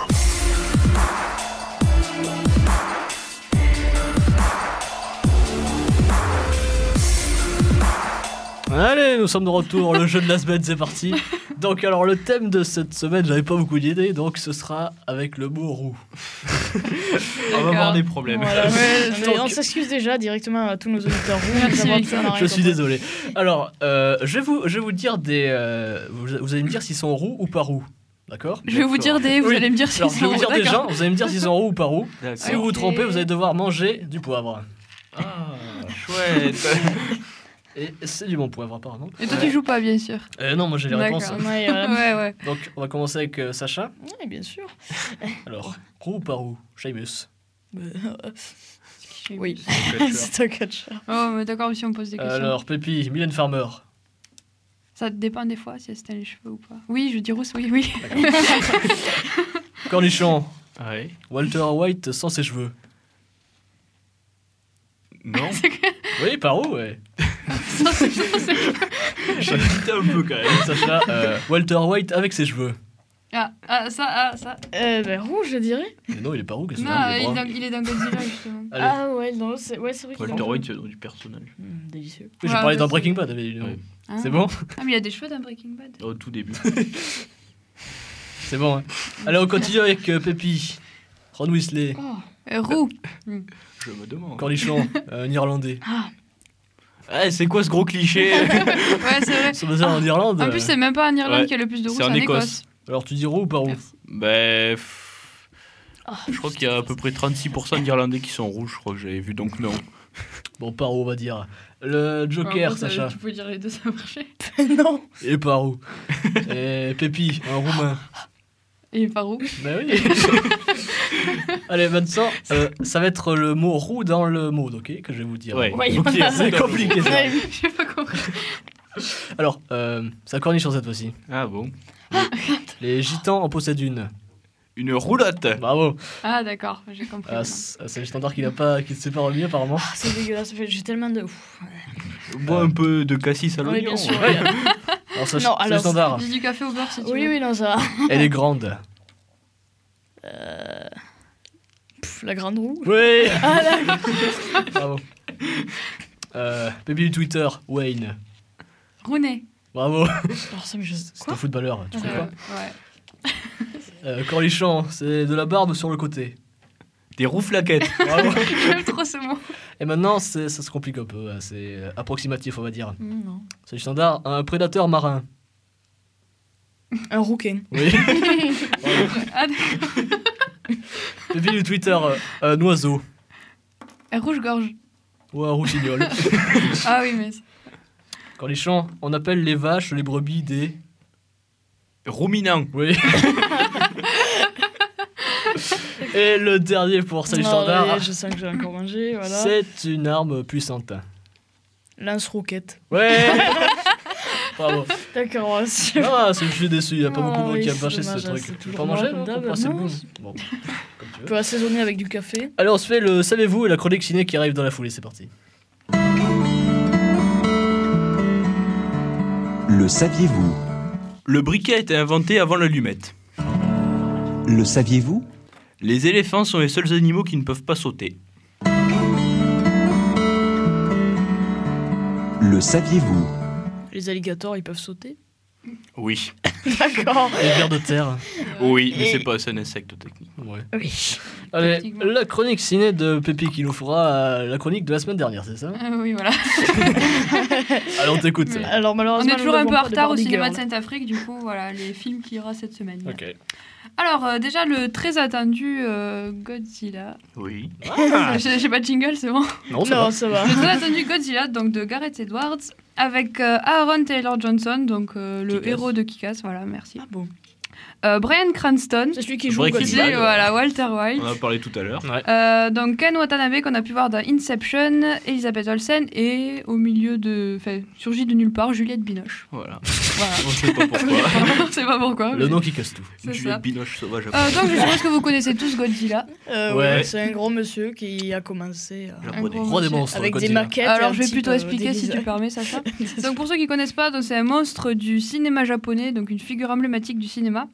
Speaker 3: Allez, nous sommes de retour, le jeu de la semaine, c'est parti. Donc alors le thème de cette semaine, j'avais pas beaucoup d'idées, donc ce sera avec le mot roux.
Speaker 4: On va avoir des problèmes.
Speaker 1: Voilà, ouais, mais
Speaker 3: Donc-
Speaker 1: on s'excuse déjà directement à tous nos auditeurs.
Speaker 5: Merci, Victor.
Speaker 3: Je suis désolé. Alors, euh, je, vais vous, je vais vous dire des... euh, vous, vous allez me dire s'ils sont roux ou pas roux. D'accord ?
Speaker 5: Je vais vous dire des, vous
Speaker 3: Oui.
Speaker 5: allez me dire si
Speaker 3: Alors, je vais vous dire des gens,
Speaker 5: d'accord.
Speaker 3: vous allez me dire s'ils sont roux ou pas roux.
Speaker 4: D'accord.
Speaker 3: Si vous vous
Speaker 5: Ok.
Speaker 3: trompez, vous allez devoir manger du poivre.
Speaker 4: Ah, chouette.
Speaker 3: Et c'est du bon poivre apparemment.
Speaker 5: Et toi, tu joues pas, bien sûr.
Speaker 3: Euh, non, moi j'ai les
Speaker 5: D'accord.
Speaker 3: réponses.
Speaker 1: Ouais, voilà.
Speaker 5: Ouais, ouais.
Speaker 3: Donc on va commencer avec euh, Sacha.
Speaker 1: Ouais, bien sûr.
Speaker 3: Alors, roux ou pas roux ? Seamus.
Speaker 1: Oui,
Speaker 4: Catcheur.
Speaker 1: c'est un catcheur.
Speaker 5: Oh, mais d'accord, si on pose des questions.
Speaker 3: Alors, Pépi, Mylène Farmer.
Speaker 5: Ça dépend des fois si elle se teint les cheveux ou pas. Oui, je dis rousse, oui, oui.
Speaker 3: Cornichon.
Speaker 4: Ouais.
Speaker 3: Walter White sans ses cheveux.
Speaker 4: Non.
Speaker 3: Oui, pas roux, ouais.
Speaker 5: Ça, c'est- c'est-
Speaker 4: J'ai hésité un peu quand même.
Speaker 3: Sacha, euh, Walter White avec ses cheveux.
Speaker 5: Ah, ah, ça, ah, ça.
Speaker 1: Euh, ben, rouge, je dirais.
Speaker 3: Mais non, il est pas roux, qu'est-ce que
Speaker 5: Non,
Speaker 3: c'est
Speaker 5: il, est
Speaker 3: brun.
Speaker 5: dans, il est dans Godzilla, justement.
Speaker 3: Allez.
Speaker 1: Ah ouais, non, c'est ouais, c'est vrai qu'il
Speaker 4: Walter
Speaker 1: est
Speaker 4: White, c'est le nom du personnage.
Speaker 1: Mmh, délicieux.
Speaker 3: Oui, j'ai
Speaker 5: Ouais,
Speaker 3: parlé
Speaker 5: bah,
Speaker 3: dans
Speaker 5: c'est-
Speaker 3: Breaking Bad. mais-
Speaker 4: Ouais.
Speaker 5: Ah.
Speaker 3: C'est bon
Speaker 5: Ah, mais il y a des cheveux dans Breaking Bad.
Speaker 4: Au tout début.
Speaker 3: C'est bon. Hein. Allez, on continue avec euh, Pépi. Ron Weasley.
Speaker 1: Oh.
Speaker 5: Euh, roux.
Speaker 4: Je me demande.
Speaker 3: Cornichon, euh, un Irlandais.
Speaker 4: Ah, c'est quoi ce gros cliché?
Speaker 5: Ouais, c'est vrai.
Speaker 3: Ça veut dire en Irlande.
Speaker 5: En plus, c'est même pas en Irlande
Speaker 4: Ouais.
Speaker 5: qu'il y a le plus de roux,
Speaker 4: C'est en Écosse.
Speaker 3: Alors, tu dis roux ou pas roux?
Speaker 4: Ben. pff, Je crois qu'il y a à peu près trente-six pour cent d'Irlandais qui sont rouges, je crois que j'avais vu, donc non.
Speaker 3: Bon, pas roux, on va dire. Le Joker, Sacha.
Speaker 5: Tu peux dire les deux, ça marchait.
Speaker 1: Non.
Speaker 3: Il est pas roux. Et Pépi, un roumain.
Speaker 5: Il est pas roux.
Speaker 3: Ben oui. Allez, maintenant, euh, ça va être le mot roux dans le mot, ok, que je vais vous dire.
Speaker 4: Ouais.
Speaker 1: Ouais,
Speaker 4: Ok,
Speaker 1: voilà.
Speaker 3: C'est compliqué ça.
Speaker 1: Ouais,
Speaker 5: J'ai pas compris.
Speaker 3: Alors, euh, c'est un cornichon cette fois-ci.
Speaker 4: Ah bon?
Speaker 3: Les gitans en possèdent une.
Speaker 4: Une roulotte.
Speaker 3: Bravo.
Speaker 5: Ah, d'accord, j'ai compris.
Speaker 3: Ah,
Speaker 5: maintenant.
Speaker 3: c'est c'est le standard qui n'a pas, qui ne s'est pas remis apparemment.
Speaker 1: Ah, c'est dégueulasse. en fait, J'ai tellement de. Ouf.
Speaker 4: Bois un peu de cassis à
Speaker 1: Oui,
Speaker 4: l'oignon.
Speaker 1: bien sûr.
Speaker 3: Ouais. Alors, ça,
Speaker 1: Non,
Speaker 3: c'est le
Speaker 1: alors,
Speaker 3: standard.
Speaker 5: Dis du café au beurre si tu
Speaker 1: Oui,
Speaker 5: veux.
Speaker 1: oui, non, ça va.
Speaker 3: Elle est grande.
Speaker 1: Euh... Pff, la grande roue.
Speaker 3: Oui. Bravo. Euh, Baby du Twitter, Wayne.
Speaker 5: Rounet.
Speaker 3: Bravo.
Speaker 1: Alors, ça, mais je...
Speaker 3: C'est un footballeur. Tu
Speaker 5: Euh,
Speaker 3: sais pas.
Speaker 5: ouais.
Speaker 3: Euh, Cornichon, c'est de la barbe sur le côté.
Speaker 4: Des rouflaquettes.
Speaker 3: Bravo.
Speaker 5: J'aime trop ce mot.
Speaker 3: Et maintenant, c'est- ça se complique un peu. hein, C'est euh, approximatif, on va dire.
Speaker 1: Mmh, non.
Speaker 3: C'est le standard, un prédateur marin.
Speaker 1: Un rouquin.
Speaker 3: Oui.
Speaker 5: Ah, d'accord.
Speaker 3: Baby du Twitter, euh, un oiseau.
Speaker 5: Un rouge-gorge.
Speaker 3: Ou un rossignol.
Speaker 5: Ah oui, mais.
Speaker 3: Cornichon, on appelle les vaches, les brebis des...
Speaker 4: Ruminant.
Speaker 3: Oui. Et le dernier pour Salut
Speaker 1: Non,
Speaker 3: Standard,
Speaker 1: ouais, je sens que j'ai encore mangé, voilà.
Speaker 3: c'est une arme puissante.
Speaker 1: Lance-roquette.
Speaker 3: Ouais. Bravo.
Speaker 1: D'accord, ouais, c'est-
Speaker 3: Ah, c'est- je suis déçu, il n'y a pas
Speaker 1: Oh,
Speaker 3: beaucoup de monde
Speaker 1: oui,
Speaker 3: qui a
Speaker 1: c'est
Speaker 3: mâché ce
Speaker 1: dommage,
Speaker 3: truc.
Speaker 1: c'est
Speaker 3: Tu peux
Speaker 1: toujours
Speaker 3: pas manger,
Speaker 1: moi,
Speaker 3: non
Speaker 1: comme
Speaker 3: Pour
Speaker 1: d'hab.
Speaker 3: passer le
Speaker 1: Non.
Speaker 3: goût Bon, comme tu
Speaker 1: On
Speaker 3: veux.
Speaker 1: peut assaisonner avec du café.
Speaker 3: Allez, on se fait le savez-vous et la chronique ciné qui arrive dans la foulée, c'est parti.
Speaker 2: Le saviez-vous?
Speaker 4: Le briquet a été inventé avant l'allumette.
Speaker 2: Le saviez-vous?
Speaker 4: Les éléphants sont les seuls animaux qui ne peuvent pas sauter.
Speaker 2: Le saviez-vous?
Speaker 1: Les alligators, ils peuvent sauter.
Speaker 4: Oui.
Speaker 10: D'accord.
Speaker 3: Les vers de terre.
Speaker 4: Oui, mais
Speaker 10: Et-
Speaker 4: c'est pas c'est un insecte technique.
Speaker 3: Ouais.
Speaker 10: Oui.
Speaker 3: Allez,
Speaker 5: Effectivement.
Speaker 3: la chronique ciné de Pépi qui nous fera euh, la chronique de la semaine dernière, c'est ça?
Speaker 5: Euh, oui, voilà.
Speaker 3: Allez, on t'écoute.
Speaker 5: Oui.
Speaker 10: Alors
Speaker 5: On
Speaker 10: malheureusement,
Speaker 5: est toujours
Speaker 10: nous
Speaker 5: un peu
Speaker 10: n'avons
Speaker 5: en
Speaker 10: pas de
Speaker 5: retard au
Speaker 10: Barbie
Speaker 5: cinéma
Speaker 10: Girl.
Speaker 5: de Saint-Afrique, du coup, voilà, les films qu'il y aura cette semaine.
Speaker 3: Ok.
Speaker 5: Alors, euh, déjà, le très attendu euh, Godzilla.
Speaker 4: Oui.
Speaker 3: Ah.
Speaker 5: J'ai j'ai pas de jingle, c'est bon.
Speaker 3: Non, ça
Speaker 10: Non,
Speaker 3: va.
Speaker 10: ça va.
Speaker 5: Le très attendu Godzilla, donc de Gareth Edwards, avec euh, Aaron Taylor Johnson, donc euh, le
Speaker 3: Kick-Ass.
Speaker 5: héros de Kick-Ass, voilà, merci.
Speaker 10: Ah bon.
Speaker 5: Euh, Bryan Cranston,
Speaker 10: C'est celui qui
Speaker 4: C'est
Speaker 10: joue
Speaker 4: vrai qu'il
Speaker 10: Godzilla.
Speaker 4: est
Speaker 5: et
Speaker 4: mal.
Speaker 5: voilà, Walter White.
Speaker 4: On en a parlé tout à l'heure.
Speaker 3: Ouais.
Speaker 5: Euh, donc Ken Watanabe qu'on a pu voir dans Inception, Elizabeth Olsen et au milieu de, enfin, surgit de nulle part Juliette Binoche.
Speaker 4: Voilà.
Speaker 5: Voilà.
Speaker 4: On sait pas pourquoi.
Speaker 5: On sait pas pourquoi.
Speaker 3: Le
Speaker 5: mais
Speaker 3: nom qui casse tout.
Speaker 5: c'est
Speaker 4: Juliette
Speaker 5: ça.
Speaker 4: Binoche sauvage.
Speaker 5: Euh, donc je suppose que vous connaissez tous Godzilla.
Speaker 10: Euh,
Speaker 3: Ouais.
Speaker 10: ouais, c'est un gros monsieur qui a commencé euh,
Speaker 4: La
Speaker 5: Un
Speaker 4: Roi des-
Speaker 5: gros
Speaker 3: Roi des
Speaker 5: monsieur.
Speaker 3: monstres.
Speaker 10: avec des
Speaker 3: Godzilla.
Speaker 10: maquettes. et
Speaker 5: Alors
Speaker 10: un
Speaker 5: je vais
Speaker 10: type,
Speaker 5: plutôt
Speaker 10: euh,
Speaker 5: expliquer si tu
Speaker 10: déguisé.
Speaker 5: permets Sacha. Donc pour ceux qui connaissent pas, donc c'est un monstre du cinéma japonais, donc une figure emblématique du cinéma.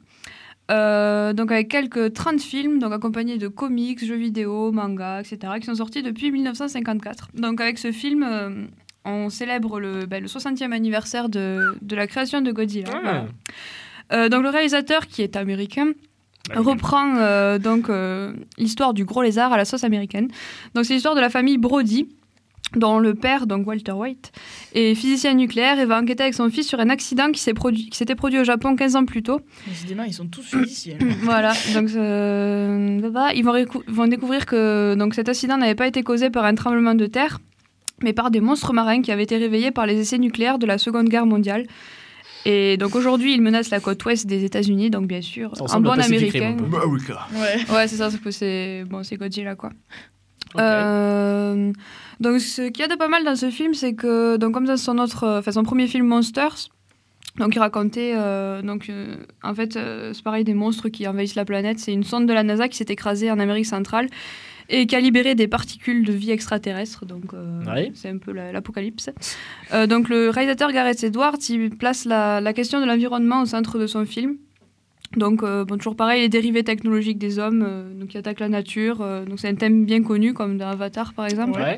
Speaker 5: Euh, donc avec quelques trente films, donc accompagnés de comics, jeux vidéo, mangas, et cetera, qui sont sortis depuis mille neuf cent cinquante-quatre. Donc avec ce film, euh, on célèbre le, ben, le soixantième anniversaire de, de la création de Godzilla.
Speaker 3: Ah.
Speaker 5: Voilà. Euh, donc le réalisateur, qui est américain,
Speaker 3: Bah,
Speaker 5: reprend euh, donc euh, l'histoire du gros lézard à la sauce américaine. Donc c'est l'histoire de la famille Brody, dont le père, donc Walter White, est physicien nucléaire et va enquêter avec son fils sur un accident qui s'est produit, qui s'était produit au Japon quinze ans plus tôt.
Speaker 10: Décidément, ils sont tous physiciens.
Speaker 5: Voilà, donc euh, là-bas, ils vont, récou- vont découvrir que donc, cet accident n'avait pas été causé par un tremblement de terre, mais par des monstres marins qui avaient été réveillés par les essais nucléaires de la Seconde Guerre mondiale. Et donc aujourd'hui, ils menacent la côte ouest des États-Unis, donc bien sûr,
Speaker 3: Ça
Speaker 5: en
Speaker 3: ressemble à
Speaker 5: bon
Speaker 3: Pacific Rim,
Speaker 5: américain.
Speaker 3: un peu.
Speaker 4: America.
Speaker 10: Ouais.
Speaker 5: Ouais, c'est ça, c'est que c'est bon, c'est Godzilla quoi.
Speaker 3: Ok.
Speaker 5: Euh, donc ce qu'il y a de pas mal dans ce film, c'est que donc comme dans son autre, enfin son premier film Monsters, donc il racontait euh, donc euh, en fait euh, c'est pareil des monstres qui envahissent la planète. C'est une sonde de la NASA qui s'est écrasée en Amérique centrale et qui a libéré des particules de vie extraterrestre. Donc euh,
Speaker 3: Ouais.
Speaker 5: c'est un peu la- l'apocalypse. Euh, donc le réalisateur Gareth Edwards, il place la, la question de l'environnement au centre de son film. Donc, euh, bon, toujours pareil, les dérivés technologiques des hommes, euh, donc qui attaquent la nature. euh, donc, c'est un thème bien connu, comme dans Avatar, par exemple.
Speaker 3: Ouais.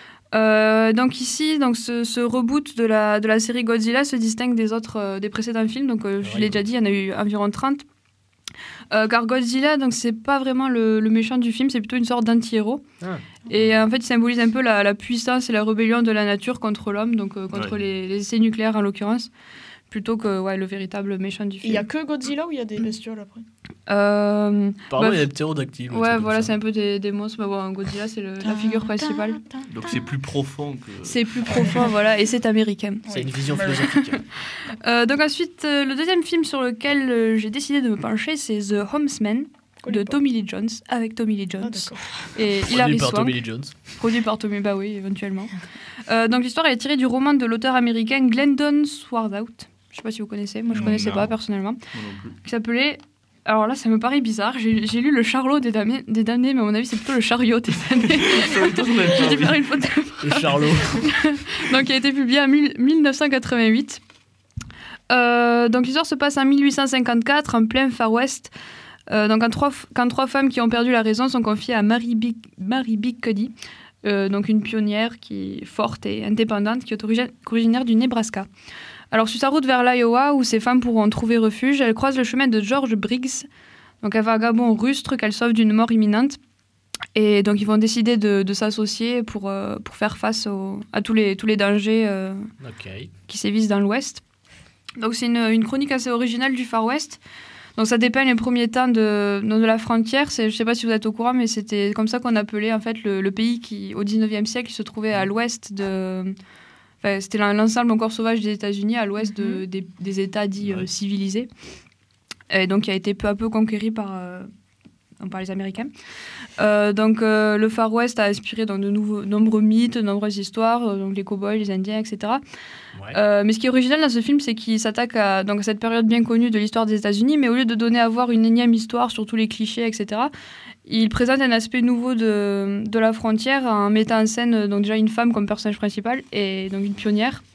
Speaker 5: Euh, donc ici, donc ce, ce reboot de la, de la série Godzilla se distingue des autres, euh, des précédents films. Donc, euh, je
Speaker 3: Ouais.
Speaker 5: l'ai déjà dit, il y en a eu environ trente. Euh, car Godzilla, donc c'est pas vraiment le, le méchant du film, c'est plutôt une sorte d'anti-héros.
Speaker 3: Ah.
Speaker 5: Et euh, en fait, il symbolise un peu la, la puissance et la rébellion de la nature contre l'homme, donc euh, contre
Speaker 4: Ouais.
Speaker 5: les, les essais nucléaires en l'occurrence, plutôt que ouais, le véritable méchant du
Speaker 10: Il
Speaker 5: film.
Speaker 10: y a que Godzilla ou il y a des bestioles après?
Speaker 5: Euh,
Speaker 3: Apparemment,
Speaker 5: bah,
Speaker 3: il y a des ptérodactyles.
Speaker 5: Ouais, voilà, c'est un peu des, des monstres. Mais bon, Godzilla, c'est le- la figure principale.
Speaker 4: Donc c'est plus profond que.
Speaker 5: C'est plus profond, voilà, et c'est américain.
Speaker 3: C'est une vision philosophique.
Speaker 5: Euh, donc ensuite, euh, le deuxième film sur lequel euh, j'ai décidé de me pencher, c'est The Homesman
Speaker 10: Connais
Speaker 5: de
Speaker 10: pas.
Speaker 5: Tommy Lee Jones, avec Tommy Lee Jones
Speaker 10: Ah, d'accord.
Speaker 5: et
Speaker 3: Produit
Speaker 5: Hilary
Speaker 3: par
Speaker 5: Swank.
Speaker 3: Tommy Lee Jones.
Speaker 5: Produit par Tommy, bah oui, éventuellement. Euh, donc l'histoire elle est tirée du roman de l'auteur américain Glendon Swarthout. Je sais pas si vous connaissez, moi je
Speaker 4: Non.
Speaker 5: connaissais
Speaker 4: Non.
Speaker 5: pas personnellement.
Speaker 4: Moi non plus.
Speaker 5: Qui s'appelait. Alors là, ça me paraît bizarre. J'ai j'ai lu Le Charlot des damnés, des damnés, mais à mon avis, c'est plutôt Le Chariot des damnés. J'ai dû faire une faute de
Speaker 3: Le Charlot.
Speaker 5: donc, qui a été publié en mille- mille neuf cent quatre-vingt-huit. Euh, donc, l'histoire se passe en mille huit cent cinquante-quatre, en plein Far West. Euh, donc, quand trois, f- quand trois femmes qui ont perdu la raison sont confiées à Mary Big, Mary Big Cuddy, euh, donc une pionnière qui est forte et indépendante, qui est origi- originaire du Nebraska. Alors, sur sa route vers l'Iowa, où ces femmes pourront trouver refuge, elle croise le chemin de George Briggs, donc un vagabond rustre qu'elle sauve d'une mort imminente. Et donc, ils vont décider de, de s'associer pour, euh, pour faire face au- à tous les, tous les dangers euh,
Speaker 3: Ok.
Speaker 5: qui sévissent dans l'Ouest. Donc, c'est une, une chronique assez originale du Far West. Donc, ça dépeint les premiers temps de, de la frontière. C'est, je ne sais pas si vous êtes au courant, mais c'était comme ça qu'on appelait en fait, le, le pays qui, au dix-neuvième siècle, se trouvait à l'ouest de... Enfin, c'était l'ensemble encore sauvage des États-Unis, à l'ouest de- des, des États dits euh,
Speaker 3: Ouais.
Speaker 5: civilisés. Et donc, qui a été peu à peu conquéri par, euh, par les Américains. Euh, donc, euh, le Far West a inspiré donc, de nouveaux, nombreux mythes, de nombreuses histoires, euh, donc les cow-boys, les Indiens, et cetera.
Speaker 3: Ouais.
Speaker 5: Euh, mais ce qui est original dans ce film, c'est qu'il s'attaque à, donc, à cette période bien connue de l'histoire des États-Unis, mais au lieu de donner à voir une énième histoire sur tous les clichés, et cetera, il présente un aspect nouveau de, de la frontière en mettant en scène euh, donc, déjà une femme comme personnage principal, et donc une pionnière,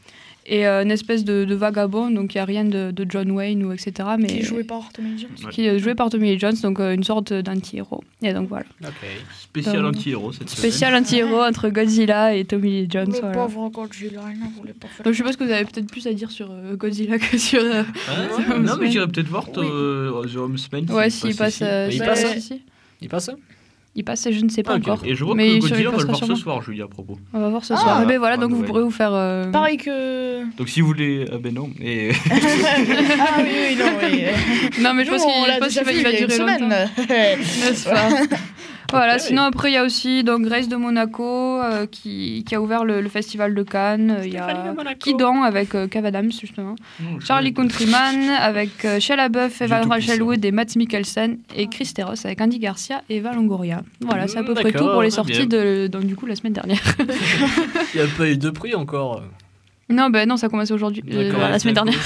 Speaker 5: et euh, une espèce de, de vagabond, donc il n'y a rien de, de John Wayne ou et cetera. Mais,
Speaker 10: Qui est joué par Tommy Lee Jones.
Speaker 5: Qui est joué par Tommy Lee Jones, donc euh, une sorte d'anti-héros. Et donc voilà.
Speaker 4: Ok. Spécial
Speaker 5: Donc,
Speaker 4: anti-héros cette
Speaker 5: Spécial anti-héros entre Godzilla et Tommy Lee Jones.
Speaker 10: Le
Speaker 5: Voilà.
Speaker 10: pauvre Godzilla, il n'en voulait pas faire.
Speaker 5: Donc je suppose que vous avez peut-être plus à dire sur euh, Godzilla que sur. Euh,
Speaker 4: Ah,
Speaker 5: sur
Speaker 4: non, mais
Speaker 5: Homesman.
Speaker 4: j'irais peut-être voir euh, The Homesman.
Speaker 5: Ouais,
Speaker 4: s'il
Speaker 5: s'il passe.
Speaker 4: ici.
Speaker 5: euh,
Speaker 3: Il
Speaker 5: s'il
Speaker 3: passe
Speaker 5: passe ici.
Speaker 3: Il passe
Speaker 5: Il passe, je ne sais pas
Speaker 4: Ah, ok.
Speaker 5: encore.
Speaker 4: Et je vois
Speaker 5: Mais
Speaker 4: que
Speaker 5: sur- il
Speaker 4: Godzilla, on va le
Speaker 5: passera
Speaker 4: voir ce
Speaker 5: sûrement.
Speaker 4: soir, Julie, à propos.
Speaker 5: On va voir ce
Speaker 10: Ah,
Speaker 5: soir. Eh ben voilà,
Speaker 4: bonne
Speaker 5: donc vous
Speaker 4: nouvelle.
Speaker 5: pourrez vous faire. euh,
Speaker 10: Pareil que.
Speaker 4: Donc si vous voulez. Ah ben non. Et...
Speaker 10: Ah oui, oui, non, oui.
Speaker 5: Non, mais je
Speaker 10: Nous,
Speaker 5: pense
Speaker 10: on
Speaker 5: qu'il
Speaker 10: l'a
Speaker 5: je pense
Speaker 10: déjà
Speaker 5: qu'il va,
Speaker 10: vu
Speaker 5: il va
Speaker 10: il y a une
Speaker 5: durer longtemps.
Speaker 10: semaine.
Speaker 5: N'est-ce pas? Voilà,
Speaker 3: Ok.
Speaker 5: sinon après il y a aussi donc Grace de Monaco euh, qui, qui a ouvert le, le festival de Cannes. Euh, Il y a Kidon avec euh, Kev Adams justement. Charlie Countryman avec euh, Shia LaBeouf, Evan
Speaker 3: tout
Speaker 5: Rachel
Speaker 3: puissant.
Speaker 5: Wood et Matt Mikkelsen et Chris Terros avec Andy Garcia et Eva Longoria. Voilà, c'est à peu près
Speaker 3: D'accord,
Speaker 5: tout pour les
Speaker 3: très
Speaker 5: sorties
Speaker 3: bien.
Speaker 5: de donc, du coup la semaine dernière.
Speaker 3: Il n'y a pas eu de prix encore.
Speaker 5: non, ben non, ça a commencé aujourd'hui, euh,
Speaker 3: D'accord,
Speaker 5: la
Speaker 3: ouais,
Speaker 5: semaine
Speaker 3: ça a
Speaker 5: dernière.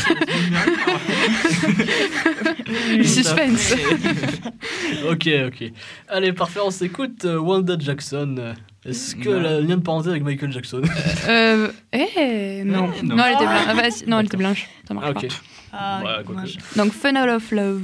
Speaker 5: Le suspense.
Speaker 3: Ok, ok. Allez, parfait, on s'écoute euh, Wanda Jackson. Est-ce que
Speaker 4: Non.
Speaker 3: le lien de parenté avec Michael Jackson
Speaker 5: Euh, eh, non.
Speaker 4: Eh, non.
Speaker 5: non, elle était blanche. Ah, bah, si, non, elle était blanche. Ça marche
Speaker 3: Ah, ok.
Speaker 10: Ah,
Speaker 3: Voilà, quoi
Speaker 10: dommage.
Speaker 3: que-
Speaker 5: pas. Donc, Funnel of Love.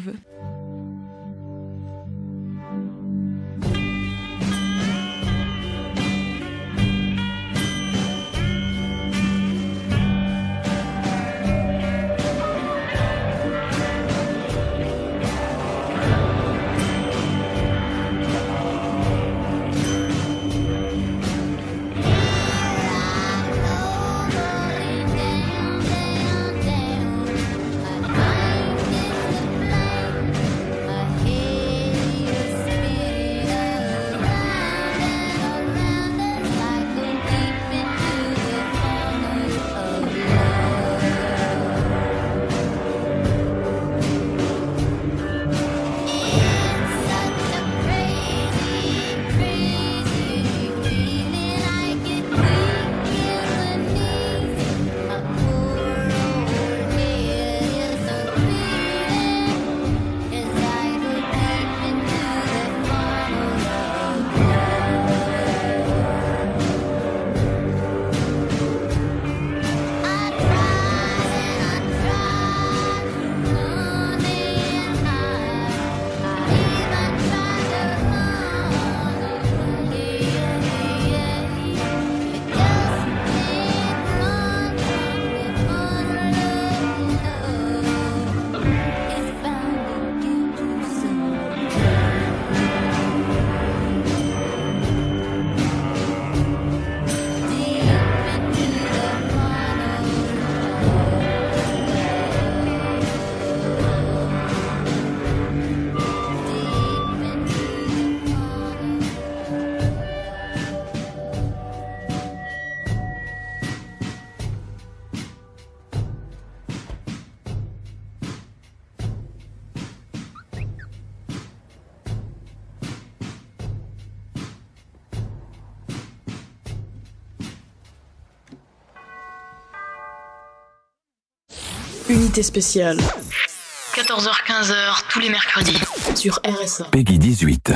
Speaker 1: Unité spéciale
Speaker 8: quatorze heures quinze heures tous les mercredis.
Speaker 1: sur R S A.
Speaker 2: Peggy dix-huit.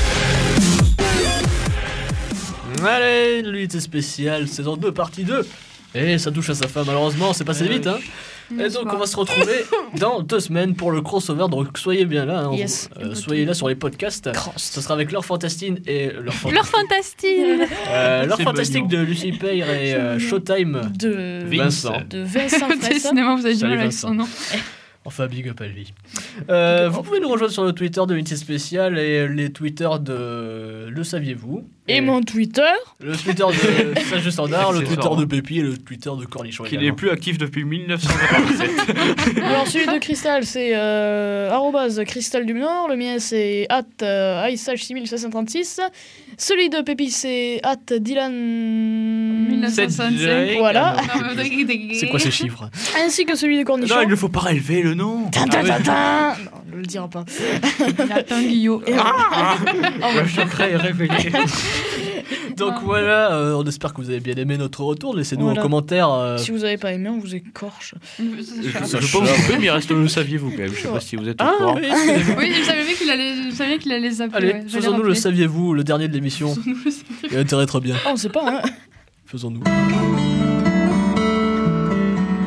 Speaker 3: Allez, l'unité spéciale, saison deux, partie deux. Et ça touche à sa fin, malheureusement, c'est passé vite. Hein. Et donc, on va se retrouver dans deux semaines pour le crossover. Donc, soyez bien là. Hein.
Speaker 10: Yes.
Speaker 3: Euh, soyez là sur les podcasts. Ce sera avec L'Heure Fantastine et L'Heure Fantastine.
Speaker 5: L'heure fantastique.
Speaker 3: Euh, L'Heure
Speaker 4: C'est
Speaker 3: Fantastique
Speaker 4: mignon.
Speaker 3: de Lucie Payre et euh, Showtime.
Speaker 10: De
Speaker 3: Vincent.
Speaker 10: de Vincent
Speaker 5: Des
Speaker 10: Fressa.
Speaker 5: cinémas, vous avez du
Speaker 3: Salut,
Speaker 5: mal avec
Speaker 3: Vincent.
Speaker 5: son nom.
Speaker 3: Enfin, big up à lui. Euh, vous pouvez nous rejoindre sur le Twitter de l'unité spéciale et les Twitter de Le Saviez-vous.
Speaker 10: Et mon Twitter.
Speaker 3: Le Twitter de Sage de Standard, le Twitter
Speaker 4: Accessoirement.
Speaker 3: de Pépi et le Twitter de Cornichon.
Speaker 4: Qui n'est
Speaker 3: également.
Speaker 4: plus actif depuis mille neuf cent quatre-vingt-dix-sept.
Speaker 10: Alors celui de Crystal c'est euh, arrobase Crystal du Nord. Le mien c'est at euh, iSage six mille sept cent trente-six. Celui de Pépi c'est at Dylan.
Speaker 5: mille neuf cent soixante-cinq.
Speaker 10: Voilà.
Speaker 3: C'est quoi ces chiffres?
Speaker 10: Ainsi que celui de Cornichon.
Speaker 4: Non, il ne faut pas relever le nom.
Speaker 10: Tin, tin, tin, tin. Non, on ne le dira pas.
Speaker 5: Nathan Guillot.
Speaker 4: Le secret est révélé.
Speaker 3: Donc voilà, euh, on espère que vous avez bien aimé notre retour. Laissez-nous
Speaker 10: Voilà.
Speaker 3: en commentaire. euh,
Speaker 10: Si vous n'avez pas aimé, on vous écorche.
Speaker 4: Je ne veux pas vous couper, mais il reste le saviez-vous quand même. Je sais pas si vous êtes au
Speaker 3: Ah
Speaker 4: courant.
Speaker 3: oui, excusez-moi.
Speaker 5: Oui, je savais bien qu'il allait, je savais bien qu'il allait zapper.
Speaker 3: Allez,
Speaker 5: ouais. Je l'ai
Speaker 3: faisons-nous le
Speaker 5: rappelé.
Speaker 3: saviez-vous, le dernier de l'émission.
Speaker 5: Faisons-nous le saviez-vous.
Speaker 3: Il a intérêt très bien.
Speaker 10: Ah, on sait pas, hein.
Speaker 3: Faisons-nous.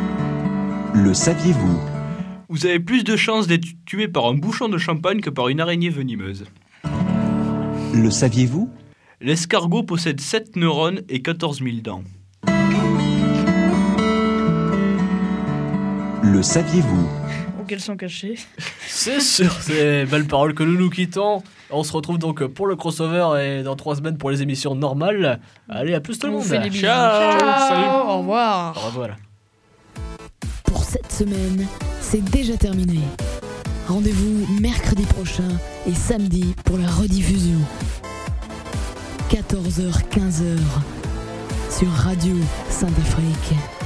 Speaker 2: Le saviez-vous?
Speaker 4: Vous avez plus de chances d'être tué par un bouchon de champagne que par une araignée venimeuse.
Speaker 2: Le saviez-vous?
Speaker 4: L'escargot possède sept neurones et quatorze mille dents.
Speaker 2: Le saviez-vous?
Speaker 10: Ou qu'elles sont cachées.
Speaker 3: C'est sur ces belles paroles que nous nous quittons. On se retrouve donc pour le crossover et dans trois semaines pour les émissions normales. Allez, à plus tout le
Speaker 10: On
Speaker 3: monde.
Speaker 10: vous fait des bisous.
Speaker 3: Ciao.
Speaker 10: Ciao.
Speaker 3: Salut.
Speaker 10: Au revoir.
Speaker 3: Au revoir.
Speaker 1: Pour cette semaine, c'est déjà terminé. Rendez-vous mercredi prochain et samedi pour la rediffusion. quatorze heures quinze heures sur Radio Saint-Afrique.